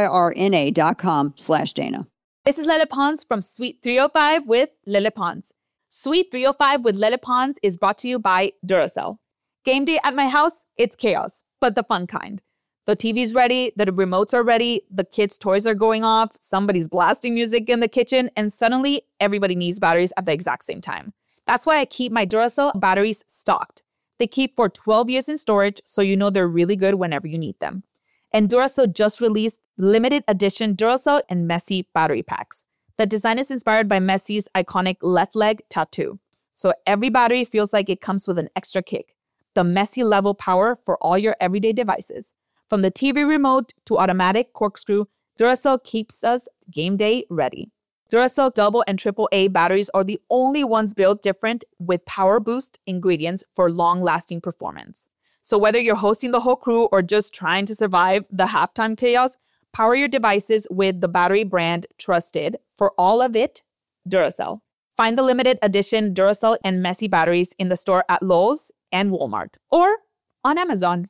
BYRNA.com/Dana. This is Lele Pons from Suite 305 with Lele Pons. Suite 305 with Lele Pons is brought to you by Duracell. Game day at my house, it's chaos, but the fun kind. The TV's ready, the remotes are ready, the kids' toys are going off, somebody's blasting music in the kitchen, and suddenly everybody needs batteries at the exact same time. That's why I keep my Duracell batteries stocked. They keep for 12 years in storage, so you know they're really good whenever you need them. And Duracell just released limited edition Duracell and Messi battery packs. The design is inspired by Messi's iconic left leg tattoo. So every battery feels like it comes with an extra kick. The Messi level power for all your everyday devices. From the TV remote to automatic corkscrew, Duracell keeps us game day ready. Duracell double and triple A batteries are the only ones built different with power boost ingredients for long-lasting performance. So whether you're hosting the whole crew or just trying to survive the halftime chaos, power your devices with the battery brand trusted for all of it, Duracell. Find the limited edition Duracell and Messi batteries in the store at Lowe's and Walmart or on Amazon.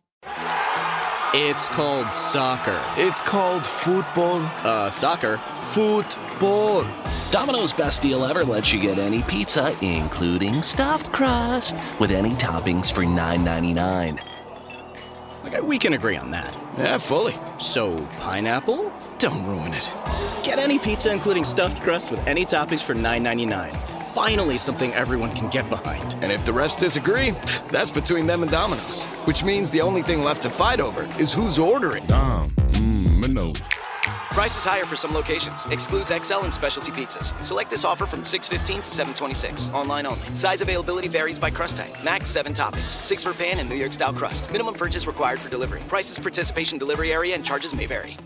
It's called soccer. It's called football. Soccer. Football. Domino's Best Deal Ever lets you get any pizza, including stuffed crust, with any toppings for $9.99. Okay, we can agree on that. Yeah, fully. So, pineapple? Don't ruin it. Get any pizza, including stuffed crust, with any toppings for $9.99. Finally, something everyone can get behind. And if the refs disagree, that's between them and Domino's. Which means the only thing left to fight over is who's ordering. Domino's. Prices higher for some locations. Excludes XL and specialty pizzas. Select this offer from $6.15 to $7.26. Online only. Size availability varies by crust type. Max 7 toppings. 6 for pan and New York style crust. Minimum purchase required for delivery. Prices, participation, delivery area, and charges may vary.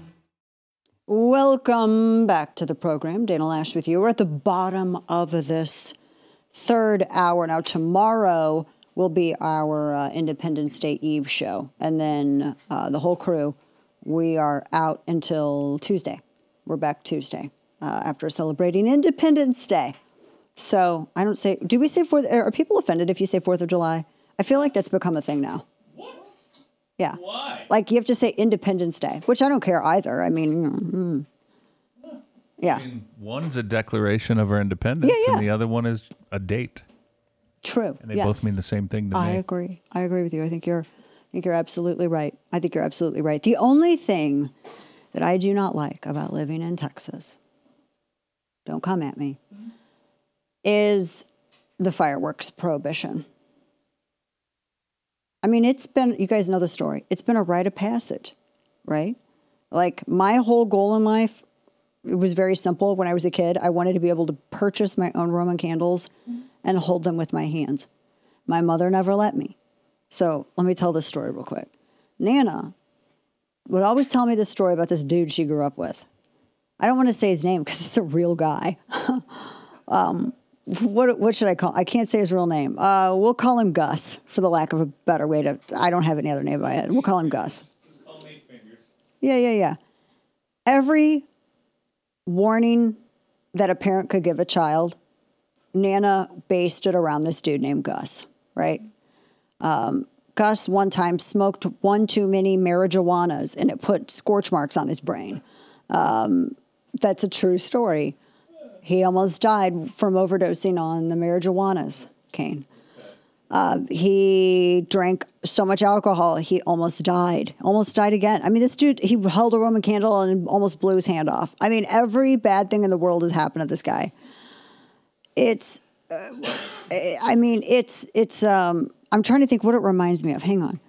Welcome back to the program. Dana Loesch with you. We're at the bottom of this third hour. Now, tomorrow will be our Independence Day Eve show. And then the whole crew, we are out until Tuesday. We're back Tuesday after celebrating Independence Day. So I don't say, do we say 4th? Are people offended if you say 4th of July? I feel like that's become a thing now. Yeah. Why? Like you have to say Independence Day, which I don't care either. I mean, yeah. I mean, one's a declaration of our independence, and the other one is a date. True. And they both mean the same thing to me. I agree. I agree with you. I think you're absolutely right. I think you're absolutely right. The only thing that I do not like about living in Texas, don't come at me, is the fireworks prohibition. I mean, it's been, you guys know the story. It's been a rite of passage, right? Like my whole goal in life, it was very simple. When I was a kid, I wanted to be able to purchase my own Roman candles and hold them with my hands. My mother never let me. So let me tell this story real quick. Nana would always tell me this story about this dude she grew up with. I don't want to say his name because it's a real guy. What should I call? I can't say his real name. We'll call him Gus, for the lack of a better way to. I don't have any other name in my head. We'll call him Gus. Just call him 8 fingers. Yeah. Every warning that a parent could give a child, Nana based it around this dude named Gus, right? Gus one time smoked one too many marijuanas, and it put scorch marks on his brain. That's a true story. He almost died from overdosing on the marijuanas, Kane. He drank so much alcohol, he almost died again. I mean, this dude, he held a Roman candle and almost blew his hand off. I mean, every bad thing in the world has happened to this guy. I'm trying to think what it reminds me of. Hang on.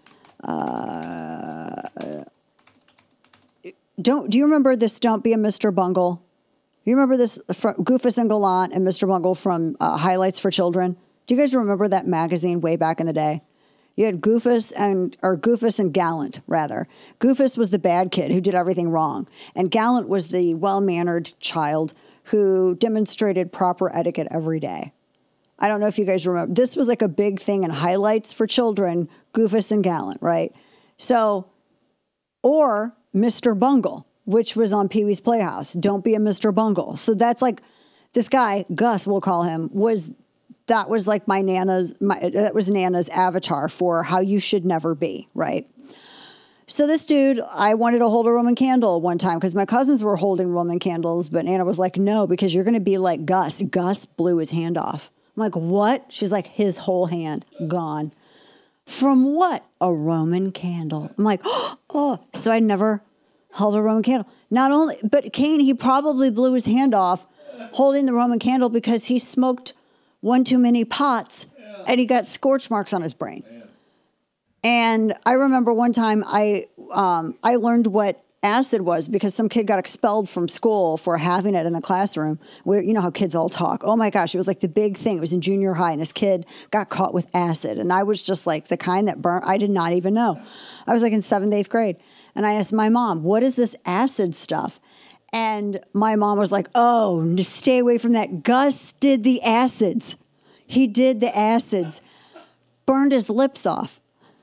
Do you remember this Don't Be a Mr. Bungle? You remember this from Goofus and Gallant and Mr. Bungle from Highlights for Children? Do you guys remember that magazine way back in the day? You had Goofus and Gallant, rather. Goofus was the bad kid who did everything wrong. And Gallant was the well-mannered child who demonstrated proper etiquette every day. I don't know if you guys remember. This was like a big thing in Highlights for Children, Goofus and Gallant, right? So, or Mr. Bungle, which was on Pee-wee's Playhouse. Don't be a Mr. Bungle. So that's like, this guy, Gus, we'll call him, that was like that was Nana's avatar for how you should never be, right? So this dude, I wanted to hold a Roman candle one time because my cousins were holding Roman candles, but Nana was like, no, because you're going to be like Gus. Gus blew his hand off. I'm like, what? She's like, his whole hand gone. From what? A Roman candle. I'm like, oh. So I never held a Roman candle. Not only, but Cain, he probably blew his hand off holding the Roman candle because he smoked one too many pots and he got scorch marks on his brain. And I remember one time I learned what acid was because some kid got expelled from school for having it in a classroom where, you know how kids all talk. Oh my gosh, it was like the big thing. It was in junior high and this kid got caught with acid. And I was just like the kind that burnt. I did not even know. I was like in 7th, 8th grade. And I asked my mom, what is this acid stuff? And my mom was like, oh, stay away from that. Gus did the acids. He did the acids. Burned his lips off.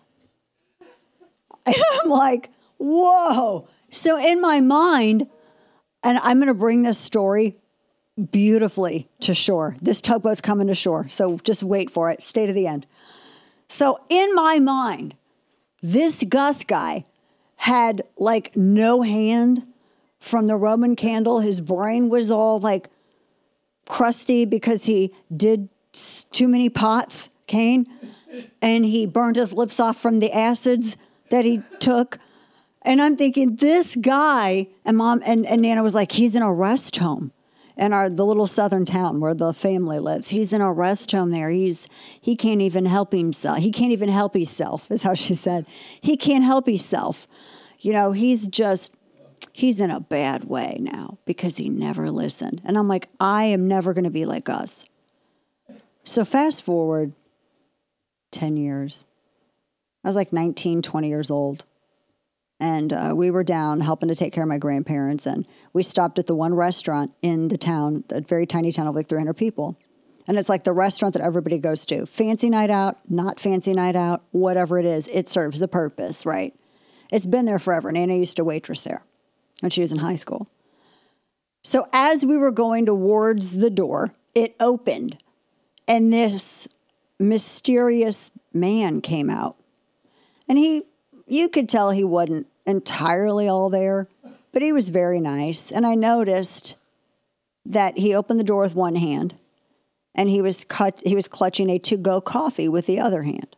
And I'm like, whoa. So in my mind, and I'm going to bring this story beautifully to shore. This tugboat's coming to shore. So just wait for it. Stay to the end. So in my mind, this Gus guy had like no hand from the Roman candle. His brain was all like crusty because he did too many pots, Cain, and he burned his lips off from the acids that he took. And I'm thinking, this guy, and Mom and Nana was like, he's in a rest home in the little southern town where the family lives. He's in a rest home there. He can't even help himself. He can't even help himself, is how she said. He can't help himself. You know, he's in a bad way now because he never listened. And I'm like, I am never going to be like Gus. So fast forward 10 years. I was like 19, 20 years old. And we were down helping to take care of my grandparents. And we stopped at the one restaurant in the town, a very tiny town of like 300 people. And it's like the restaurant that everybody goes to. Fancy night out, not fancy night out, whatever it is, it serves the purpose, right? It's been there forever. Nana used to waitress there when she was in high school. So as we were going towards the door, it opened. And this mysterious man came out. And you could tell he wasn't entirely all there, but he was very nice. And I noticed that he opened the door with one hand and he was clutching a to-go coffee with the other hand.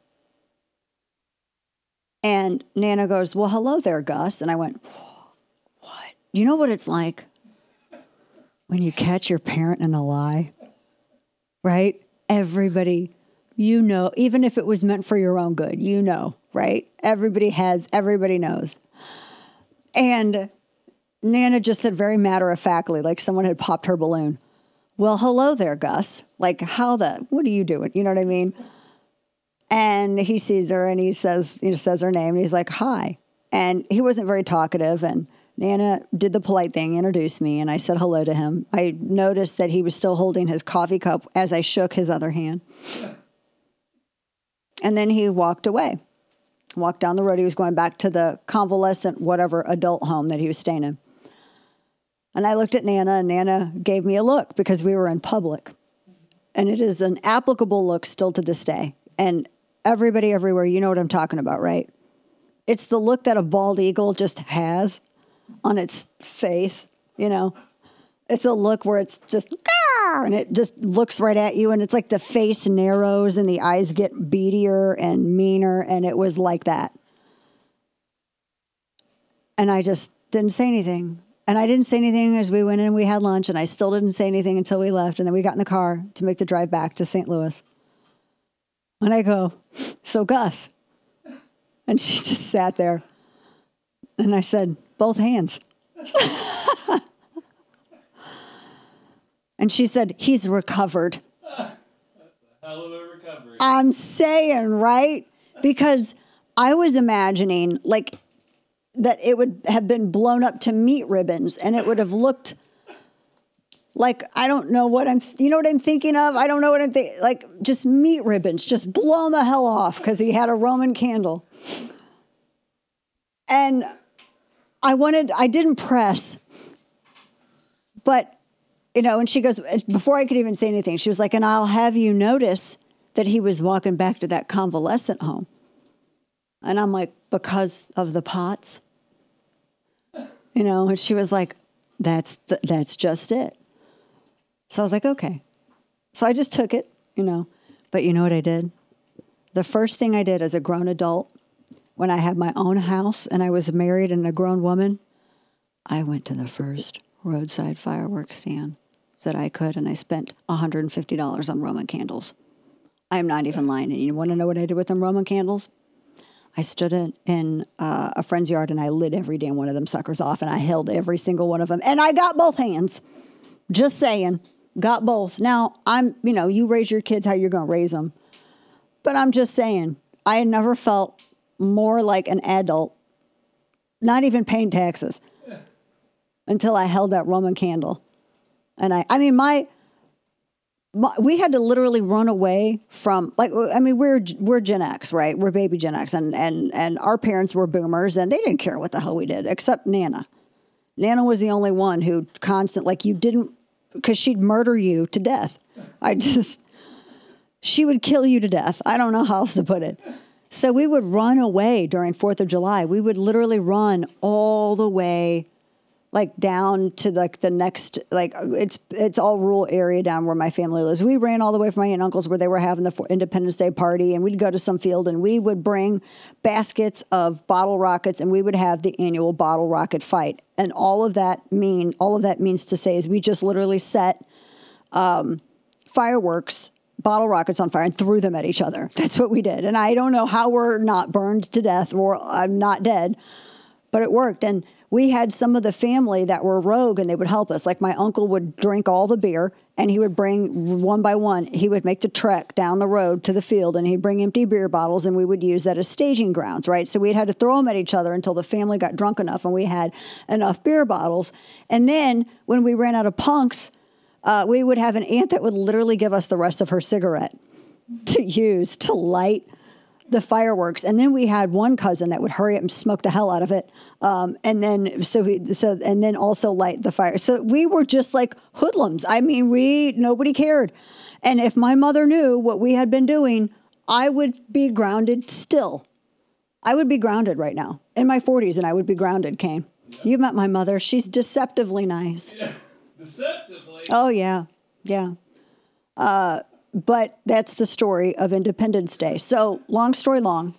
And Nana goes, well, hello there, Gus. And I went, what? You know what it's like when you catch your parent in a lie, right? Everybody, you know, even if it was meant for your own good, you know, right? Everybody knows. And Nana just said very matter-of-factly, like someone had popped her balloon. Well, hello there, Gus. Like, what are you doing? You know what I mean? And he sees her and he says her name and he's like, hi. And he wasn't very talkative and Nana did the polite thing, introduced me, and I said hello to him. I noticed that he was still holding his coffee cup as I shook his other hand. And then he walked away, walked down the road. He was going back to the convalescent, whatever, adult home that he was staying in. And I looked at Nana, and Nana gave me a look because we were in public. And it is an applicable look still to this day. And everybody everywhere, you know what I'm talking about, right? It's the look that a bald eagle just has on its face, you know. It's a look where it's just, and it just looks right at you, and it's like the face narrows and the eyes get beadier and meaner, and it was like that. And I just didn't say anything. And I didn't say anything as we went in and we had lunch, and I still didn't say anything until we left, and then we got in the car to make the drive back to St. Louis. And I go, so Gus. And she just sat there. And I said, both hands. And she said, he's recovered. Hell of a recovery. I'm saying, right? Because I was imagining like that it would have been blown up to meat ribbons and it would have looked like, I don't know what you know what I'm thinking of? I don't know what I'm thinking, like just meat ribbons, just blown the hell off because he had a Roman candle. And I didn't press, but, and she goes, before I could even say anything, she was like, and I'll have you notice that he was walking back to that convalescent home. And I'm like, because of the pots? And she was like, that's just it. So I was like, okay. So I just took it, But you know what I did? The first thing I did as a grown adult, when I had my own house and I was married and a grown woman, I went to the first roadside fireworks stand that I could, and I spent $150 on Roman candles. I am not even lying. And you want to know what I did with them Roman candles? I stood in a friend's yard and I lit every damn one of them suckers off, and I held every single one of them. And I got both hands. Just saying. Got both. Now, you raise your kids how you're going to raise them. But I'm just saying, I had never felt more like an adult, not even paying taxes, until I held that Roman candle. And we had to literally run away from, we're Gen X, right? We're baby Gen X, and our parents were boomers, and they didn't care what the hell we did, except Nana. Nana was the only one who because she'd murder you to death. She would kill you to death. I don't know how else to put it. So we would run away during 4th of July. We would literally run all the way down to the next, it's all rural area down where my family lives. We ran all the way from my aunt and uncle's where they were having the Independence Day party, and we'd go to some field and we would bring baskets of bottle rockets, and we would have the annual bottle rocket fight. And all of that means to say is we just literally set fireworks, bottle rockets on fire and threw them at each other. That's what we did. And I don't know how we're not burned to death or I'm not dead, but it worked. And we had some of the family that were rogue, and they would help us. Like my uncle would drink all the beer, and he would bring one by one. He would make the trek down the road to the field, and he'd bring empty beer bottles, and we would use that as staging grounds, right? So we had to throw them at each other until the family got drunk enough, and we had enough beer bottles. And then when we ran out of punks, we would have an aunt that would literally give us the rest of her cigarette to use to light the fireworks. And then we had one cousin that would hurry up and smoke the hell out of it. And then also light the fire. So we were just like hoodlums. Nobody cared. And if my mother knew what we had been doing, I would be grounded still. I would be grounded right now in my 40s, and I would be grounded, Kane. You met my mother. She's deceptively nice. Yeah. Deceptively? Oh, yeah. Yeah. But that's the story of Independence Day. So long story long,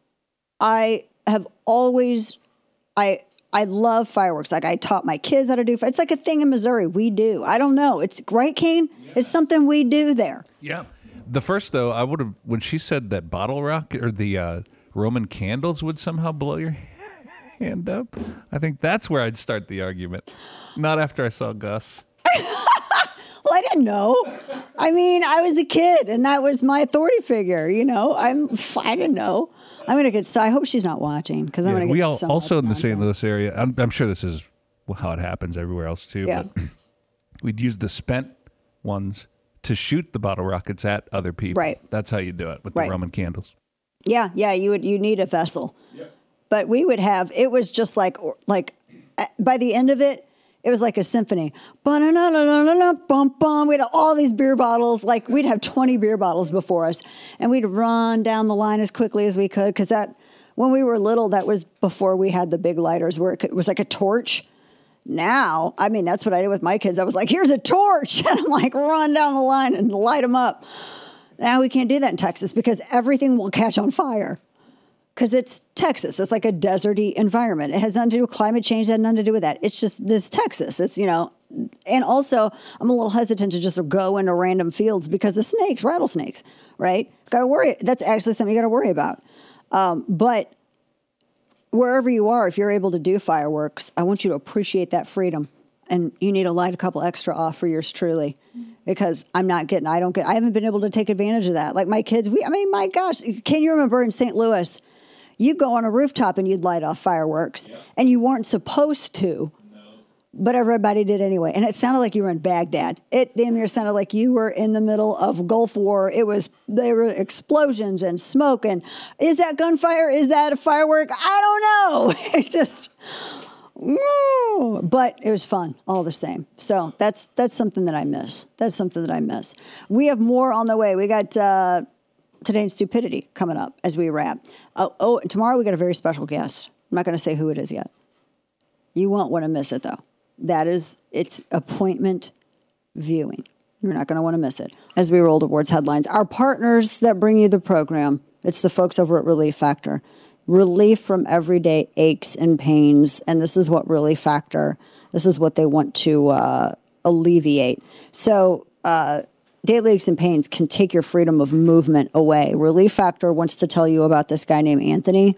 I have always, I love fireworks. I taught my kids how to do, it's like a thing in Missouri. We do. I don't know. It's right, Kane? Yeah. It's something we do there. Yeah. The first, though, I would have, when she said that bottle rock or the Roman candles would somehow blow your hand up, I think that's where I'd start the argument. Not after I saw Gus. Well, I didn't know. I was a kid, and that was my authority figure. I didn't know. I'm gonna get. So I hope she's not watching because I'm gonna get. We all also in the St. Louis area. I'm sure this is how it happens everywhere else too. Yeah. But we'd use the spent ones to shoot the bottle rockets at other people. Right. That's how you do it with the Roman candles. Yeah. You need a vessel. Yeah. But we would have. It was just like by the end of it. It was like a symphony. We'd have all these beer bottles. We'd have 20 beer bottles before us. And we'd run down the line as quickly as we could. Because when we were little, that was before we had the big lighters where it was like a torch. Now, that's what I did with my kids. I was like, here's a torch. And I'm like, run down the line and light them up. Now we can't do that in Texas because everything will catch on fire. Because it's Texas. It's like a deserty environment. It has nothing to do with climate change. It had nothing to do with that. It's just this Texas. It's, and also I'm a little hesitant to just go into random fields because of snakes, rattlesnakes, right? Got to worry. That's actually something you got to worry about. But wherever you are, if you're able to do fireworks, I want you to appreciate that freedom. And you need to light a couple extra off for yours truly. Because I haven't been able to take advantage of that. Like my kids, my gosh, can you remember in St. Louis, you go on a rooftop and you'd light off fireworks, and you weren't supposed to. No. But everybody did anyway. And it sounded like you were in Baghdad. It damn near sounded like you were in the middle of Gulf War. There were explosions and smoke. And is that gunfire? Is that a firework? I don't know. It just, but it was fun all the same. So that's something that I miss. That's something that I miss. We have more on the way. We got Today in Stupidity coming up as we wrap. And tomorrow we got a very special guest. I'm not going to say who it is yet. You won't want to miss it, though. It's appointment viewing. You're not going to want to miss it. As we roll towards headlines, our partners that bring you the program, it's the folks over at Relief Factor. Relief from everyday aches and pains. And this is what Relief Factor, this is what they want to alleviate. So daily aches and pains can take your freedom of movement away. Relief Factor wants to tell you about this guy named Anthony,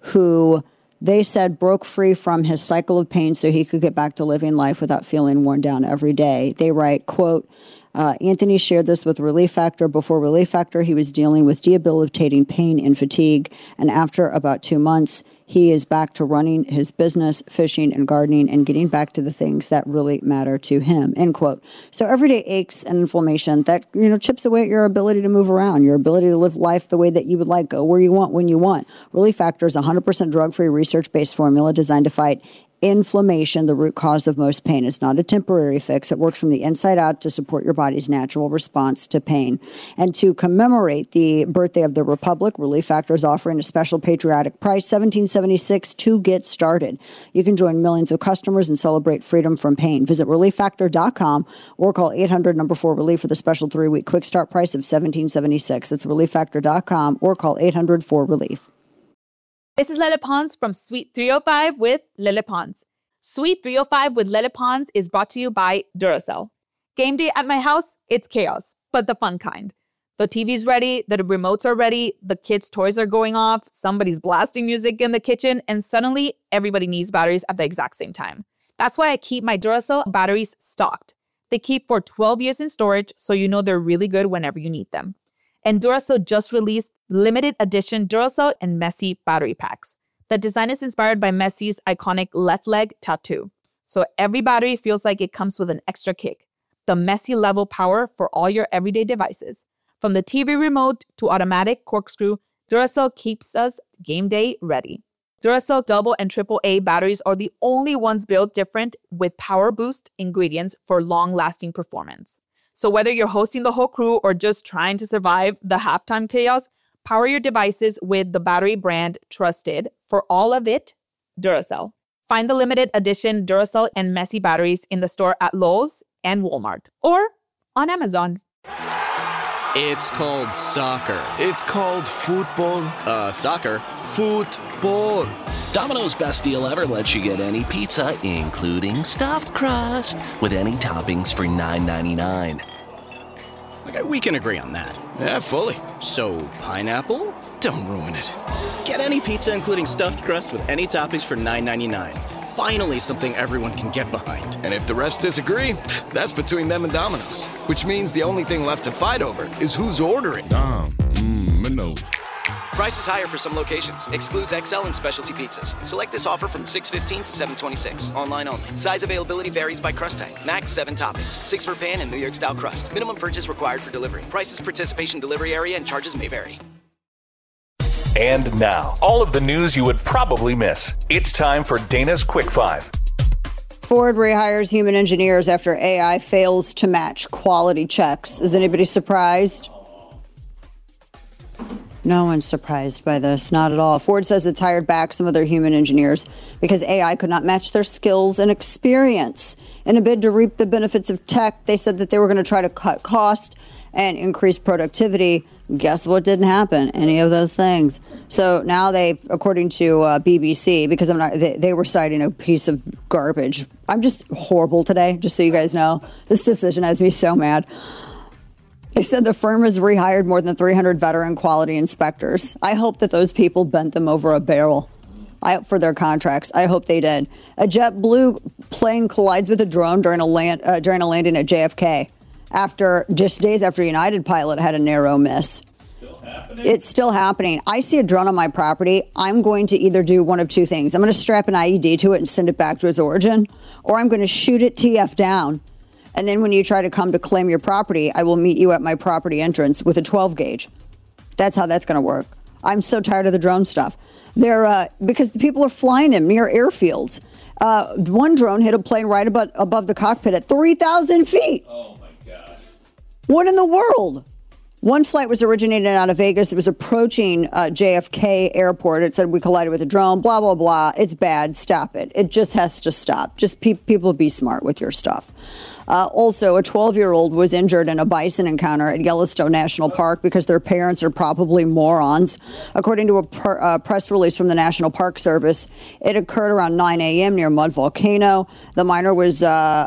who they said broke free from his cycle of pain so he could get back to living life without feeling worn down every day. They write, quote, Anthony shared this with Relief Factor. Before Relief Factor, he was dealing with debilitating pain and fatigue. And after about 2 months, he is back to running his business, fishing and gardening, and getting back to the things that really matter to him, end quote. So everyday aches and inflammation, that, chips away at your ability to move around, your ability to live life the way that you would like, go where you want, when you want. Relief Factor is a 100% drug-free, research-based formula designed to fight inflammation, the root cause of most pain. It's not a temporary fix. It works from the inside out to support your body's natural response to pain. And to commemorate the birthday of the Republic, Relief Factor is offering a special patriotic price, $17.76 to get started. You can join millions of customers and celebrate freedom from pain. Visit ReliefFactor.com or call 800-4RELIEF for the special 3-week quick start price of $17.76. That's ReliefFactor.com or call 800-4RELIEF. This is Lele Pons from Suite 305 with Lele Pons. Suite 305 with Lele Pons is brought to you by Duracell. Game day at my house, it's chaos, but the fun kind. The TV's ready, the remotes are ready, the kids' toys are going off, somebody's blasting music in the kitchen, and suddenly everybody needs batteries at the exact same time. That's why I keep my Duracell batteries stocked. They keep for 12 years in storage, so you know they're really good whenever you need them. And Duracell just released limited edition Duracell and Messi battery packs. The design is inspired by Messi's iconic left leg tattoo. So every battery feels like it comes with an extra kick. The Messi level power for all your everyday devices. From the TV remote to automatic corkscrew, Duracell keeps us game day ready. Duracell double and triple A batteries are the only ones built different with power boost ingredients for long-lasting performance. So whether you're hosting the whole crew or just trying to survive the halftime chaos, power your devices with the battery brand trusted for all of it, Duracell. Find the limited edition Duracell and Messi batteries in the store at Lowe's and Walmart or on Amazon. It's called soccer. It's called football. Soccer. Football. Domino's Best Deal Ever lets you get any pizza, including stuffed crust, with any toppings for $9.99. Okay, we can agree on that. Yeah, fully. So, pineapple? Don't ruin it. Get any pizza, including stuffed crust, with any toppings for $9.99. Finally, something everyone can get behind. And if the refs disagree, that's between them and Domino's. Which means the only thing left to fight over is who's ordering. Domino's. Prices higher for some locations. Excludes XL and specialty pizzas. Select this offer from $6.15 to $7.26. Online only. Size availability varies by crust type. Max 7 toppings. 6 for pan and New York style crust. Minimum purchase required for delivery. Prices, participation, delivery area, and charges may vary. And now, all of the news you would probably miss. It's time for Dana's Quick 5. Ford rehires human engineers after AI fails to match quality checks. Is anybody surprised? No one's surprised by this, not at all. Ford says it's hired back some of their human engineers because AI could not match their skills and experience. In a bid to reap the benefits of tech, they said that they were going to try to cut cost and increase productivity. Guess what didn't happen? Any of those things. So now they, according to BBC, because they were citing a piece of garbage. I'm just horrible today, just so you guys know. This decision has me so mad. They said the firm has rehired more than 300 veteran quality inspectors. I hope that those people bent them over a barrel for their contracts. I hope they did. A JetBlue plane collides with a drone during a landing at JFK. Just days after United pilot had a narrow miss. It's still happening. I see a drone on my property. I'm going to either do one of two things. I'm going to strap an IED to it and send it back to its origin, or I'm going to shoot it TF down. And then when you try to come to claim your property, I will meet you at my property entrance with a 12 gauge. That's how that's going to work. I'm so tired of the drone stuff. Because the people are flying them near airfields. One drone hit a plane right above the cockpit at 3,000 feet. Oh, my gosh. What in the world? One flight was originated out of Vegas. It was approaching JFK airport. It said we collided with a drone, blah, blah, blah. It's bad. Stop it. It just has to stop. Just people be smart with your stuff. Also, a 12-year-old was injured in a bison encounter at Yellowstone National Park because their parents are probably morons. According to a press release from the National Park Service, it occurred around 9 a.m. near Mud Volcano. The minor was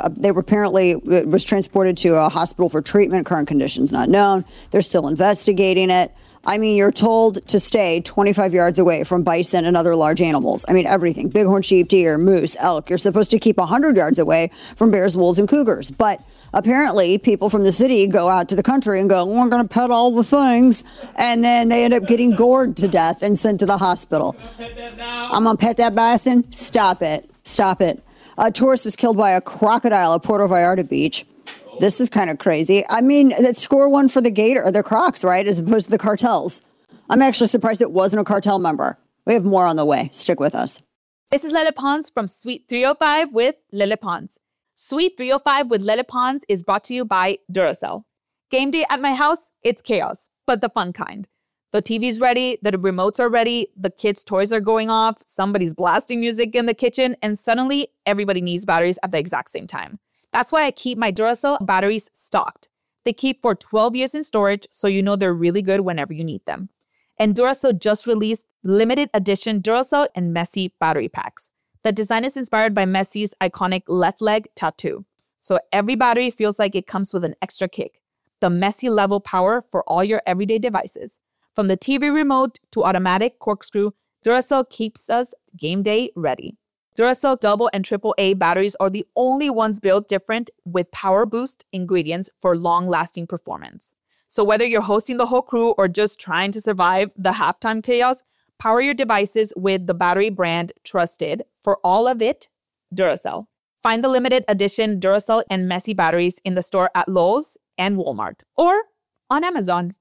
transported to a hospital for treatment. Current conditions not known. They're still investigating it. I mean, you're told to stay 25 yards away from bison and other large animals. I mean, everything. Bighorn sheep, deer, moose, elk. You're supposed to keep 100 yards away from bears, wolves, and cougars. But apparently, people from the city go out to the country and go, we're going to pet all the things. And then they end up getting gored to death and sent to the hospital. I'm going to pet that bison? Stop it. Stop it. A tourist was killed by a crocodile at Puerto Vallarta Beach. This is kind of crazy. I mean, that's score one for the Gator or the Crocs, right? As opposed to the cartels. I'm actually surprised it wasn't a cartel member. We have more on the way. Stick with us. This is Lele Pons from Suite 305 with Lele Pons. Suite 305 with Lele Pons is brought to you by Duracell. Game day at my house, it's chaos, but the fun kind. The TV's ready, the remotes are ready, the kids' toys are going off, somebody's blasting music in the kitchen, and suddenly everybody needs batteries at the exact same time. That's why I keep my Duracell batteries stocked. They keep for 12 years in storage, so you know they're really good whenever you need them. And Duracell just released limited edition Duracell and Messi battery packs. The design is inspired by Messi's iconic left leg tattoo. So every battery feels like it comes with an extra kick. The Messi level power for all your everyday devices. From the TV remote to automatic corkscrew, Duracell keeps us game day ready. Duracell double and triple A batteries are the only ones built different with power boost ingredients for long-lasting performance. So whether you're hosting the whole crew or just trying to survive the halftime chaos, power your devices with the battery brand trusted for all of it, Duracell. Find the limited edition Duracell and Messi batteries in the store at Lowe's and Walmart or on Amazon.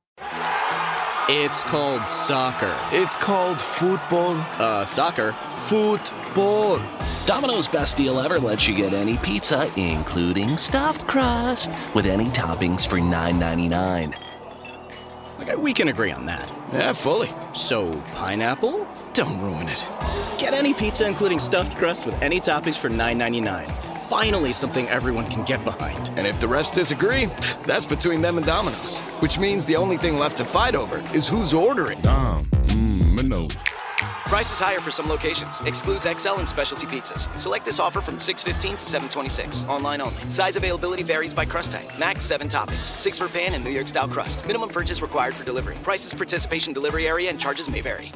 It's called soccer. It's called football. Soccer. Football. Domino's Best Deal Ever lets you get any pizza, including stuffed crust, with any toppings for $9.99. Okay, we can agree on that. Yeah, fully. So, pineapple? Don't ruin it. Get any pizza, including stuffed crust, with any toppings for $9.99. Finally, something everyone can get behind. And if the refs disagree, that's between them and Domino's. Which means the only thing left to fight over is who's ordering. Domino's. Prices higher for some locations. Excludes XL and specialty pizzas. Select this offer from $6.15 to $7.26. Online only. Size availability varies by crust type. Max 7 toppings. 6 for pan and New York style crust. Minimum purchase required for delivery. Prices, participation, delivery area, and charges may vary.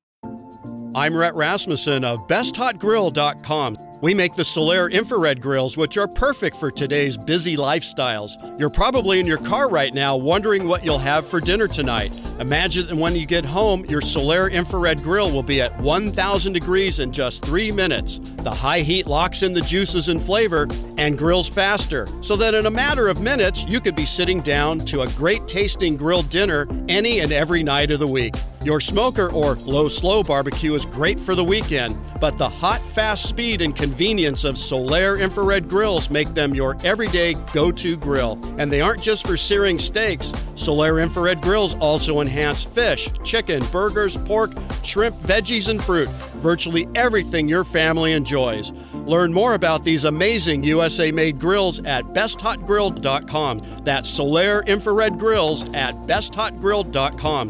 I'm Rhett Rasmussen of BestHotGrill.com. We make the Solaire infrared grills, which are perfect for today's busy lifestyles. You're probably in your car right now wondering what you'll have for dinner tonight. Imagine that when you get home, your Solaire infrared grill will be at 1,000 degrees in just 3 minutes. The high heat locks in the juices and flavor and grills faster, so that in a matter of minutes, you could be sitting down to a great tasting grilled dinner any and every night of the week. Your smoker or low-slow barbecue is great for the weekend, but the hot, fast speed and convenience of Solaire infrared grills make them your everyday go-to grill. And they aren't just for searing steaks. Solaire infrared grills also enhance fish, chicken, burgers, pork, shrimp, veggies, and fruit. Virtually everything your family enjoys. Learn more about these amazing USA-made grills at BestHotGrill.com. That's Solaire infrared grills at BestHotGrill.com.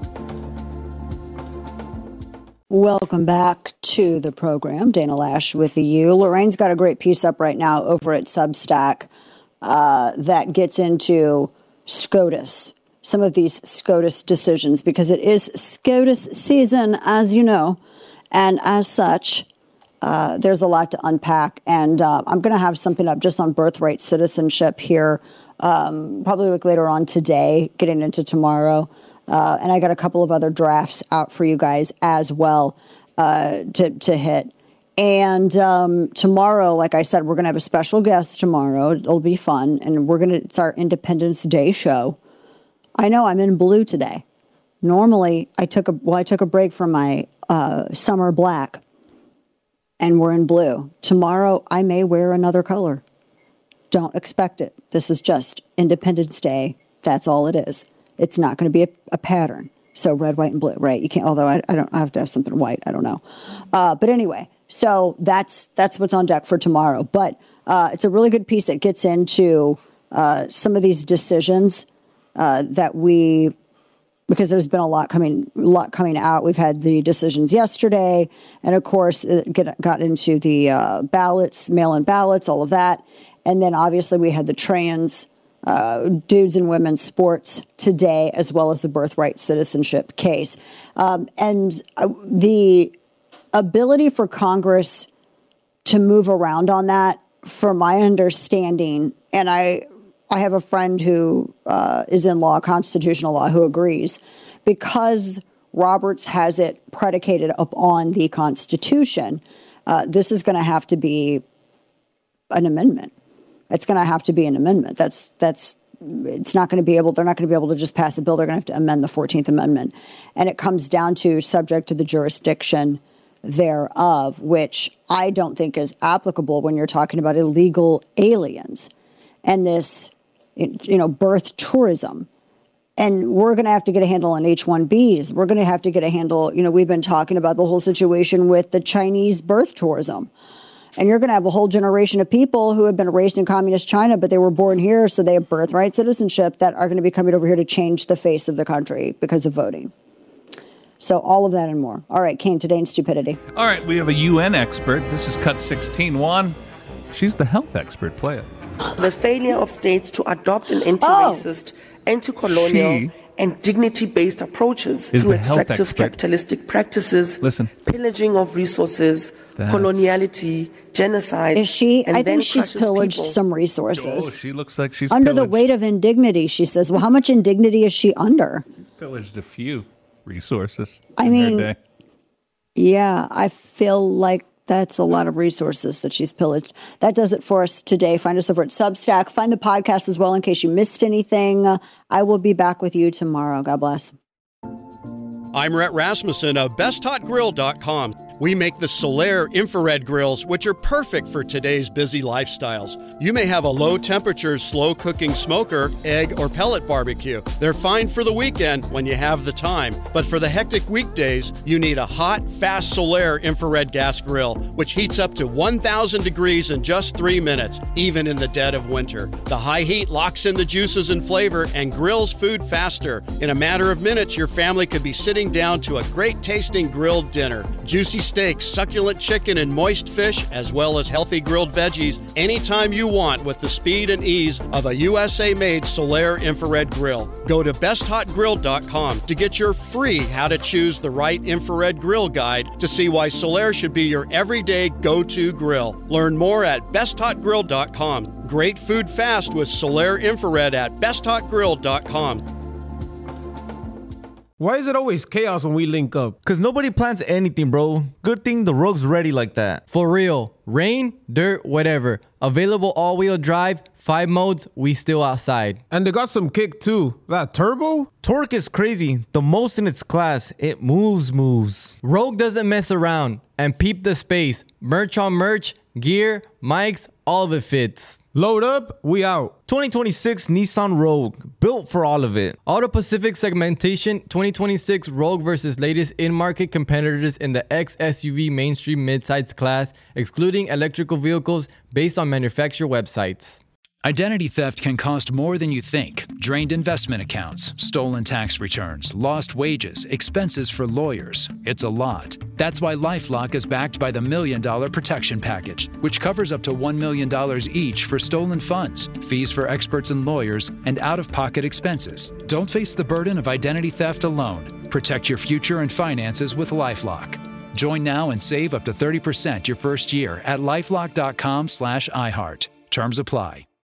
Welcome back to the program. Dana Loesch with you. Lorraine's got a great piece up right now over at Substack that gets into SCOTUS, some of these SCOTUS decisions, because it is SCOTUS season, as you know. And as such, there's a lot to unpack. And I'm going to have something up just on birthright citizenship here, probably later on today, getting into tomorrow. And I got a couple of other drafts out for you guys as well to hit. And tomorrow, like I said, we're going to have a special guest tomorrow. It'll be fun. And it's our Independence Day show. I know I'm in blue today. Normally, I took a break from my summer black, and we're in blue. Tomorrow, I may wear another color. Don't expect it. This is just Independence Day. That's all it is. It's not going to be a pattern. So red, white, and blue, right? You can't. Although I have to have something white. I don't know. But anyway, so that's what's on deck for tomorrow. But it's a really good piece that gets into some of these decisions because there's been a lot coming out. We've had the decisions yesterday, and of course, it got into the ballots, mail-in ballots, all of that. And then obviously we had the trans dudes and women's sports today, as well as the birthright citizenship case. And the ability for Congress to move around on that, from my understanding, and I have a friend who is in law, constitutional law, who agrees, because Roberts has it predicated upon the Constitution, this is going to have to be an amendment. It's going to have to be an amendment. It's not going to be able. They're not going to be able to just pass a bill. They're going to have to amend the 14th Amendment, and it comes down to subject to the jurisdiction thereof, which I don't think is applicable when you're talking about illegal aliens and this, birth tourism. And we're going to have to get a handle on H-1Bs. We're going to have to get a handle. We've been talking about the whole situation with the Chinese birth tourism. And you're going to have a whole generation of people who have been raised in communist China, but they were born here, so they have birthright citizenship, that are going to be coming over here to change the face of the country because of voting. So all of that and more. All right, Kane, today in stupidity. All right, we have a UN expert. This is Cut 16. Juan, she's the health expert. Play it. The failure of states to adopt an anti-racist, anti-colonial, and dignity-based approaches through extractive capitalistic practices, pillaging of resources, coloniality, genocide. Is she? I think she's pillaged some resources. Oh, she looks like she's under pillaged. The weight of indignity. She says, "Well, how much indignity is she under?" She's pillaged a few resources. I mean, yeah, I feel like that's a lot of resources that she's pillaged. That does it for us today. Find us over at Substack. Find the podcast as well in case you missed anything. I will be back with you tomorrow. God bless. I'm Rhett Rasmussen of BestHotGrill.com. We make the Solaire infrared grills, which are perfect for today's busy lifestyles. You may have a low-temperature, slow-cooking smoker, egg, or pellet barbecue. They're fine for the weekend when you have the time. But for the hectic weekdays, you need a hot, fast Solaire infrared gas grill, which heats up to 1,000 degrees in just 3 minutes, even in the dead of winter. The high heat locks in the juices and flavor and grills food faster. In a matter of minutes, your family could be sitting down to a great-tasting grilled dinner. Juicy steaks, succulent chicken, and moist fish, as well as healthy grilled veggies, anytime you want with the speed and ease of a USA-made Solaire infrared grill. Go to BestHotGrill.com to get your free How to Choose the Right Infrared Grill guide to see why Solaire should be your everyday go-to grill. Learn more at BestHotGrill.com. Great food fast with Solaire Infrared at BestHotGrill.com. Why is it always chaos when we link up? Because nobody plans anything, bro. Good thing the Rogue's ready like that. For real. Rain, dirt, whatever. Available all-wheel drive, 5 modes, we still outside. And they got some kick too. That turbo? Torque is crazy. The most in its class. It moves. Rogue doesn't mess around. And peep the space. Merch on merch, gear, mics, all of it fits. Load up, we out. 2026 Nissan Rogue, built for all of it. Auto Pacific segmentation, 2026 Rogue versus latest in-market competitors in the X-SUV mainstream midsize class, excluding electrical vehicles based on manufacturer websites. Identity theft can cost more than you think. Drained investment accounts, stolen tax returns, lost wages, expenses for lawyers. It's a lot. That's why LifeLock is backed by the $1 Million Protection Package, which covers up to $1 million each for stolen funds, fees for experts and lawyers, and out-of-pocket expenses. Don't face the burden of identity theft alone. Protect your future and finances with LifeLock. Join now and save up to 30% your first year at LifeLock.com/iHeart. Terms apply.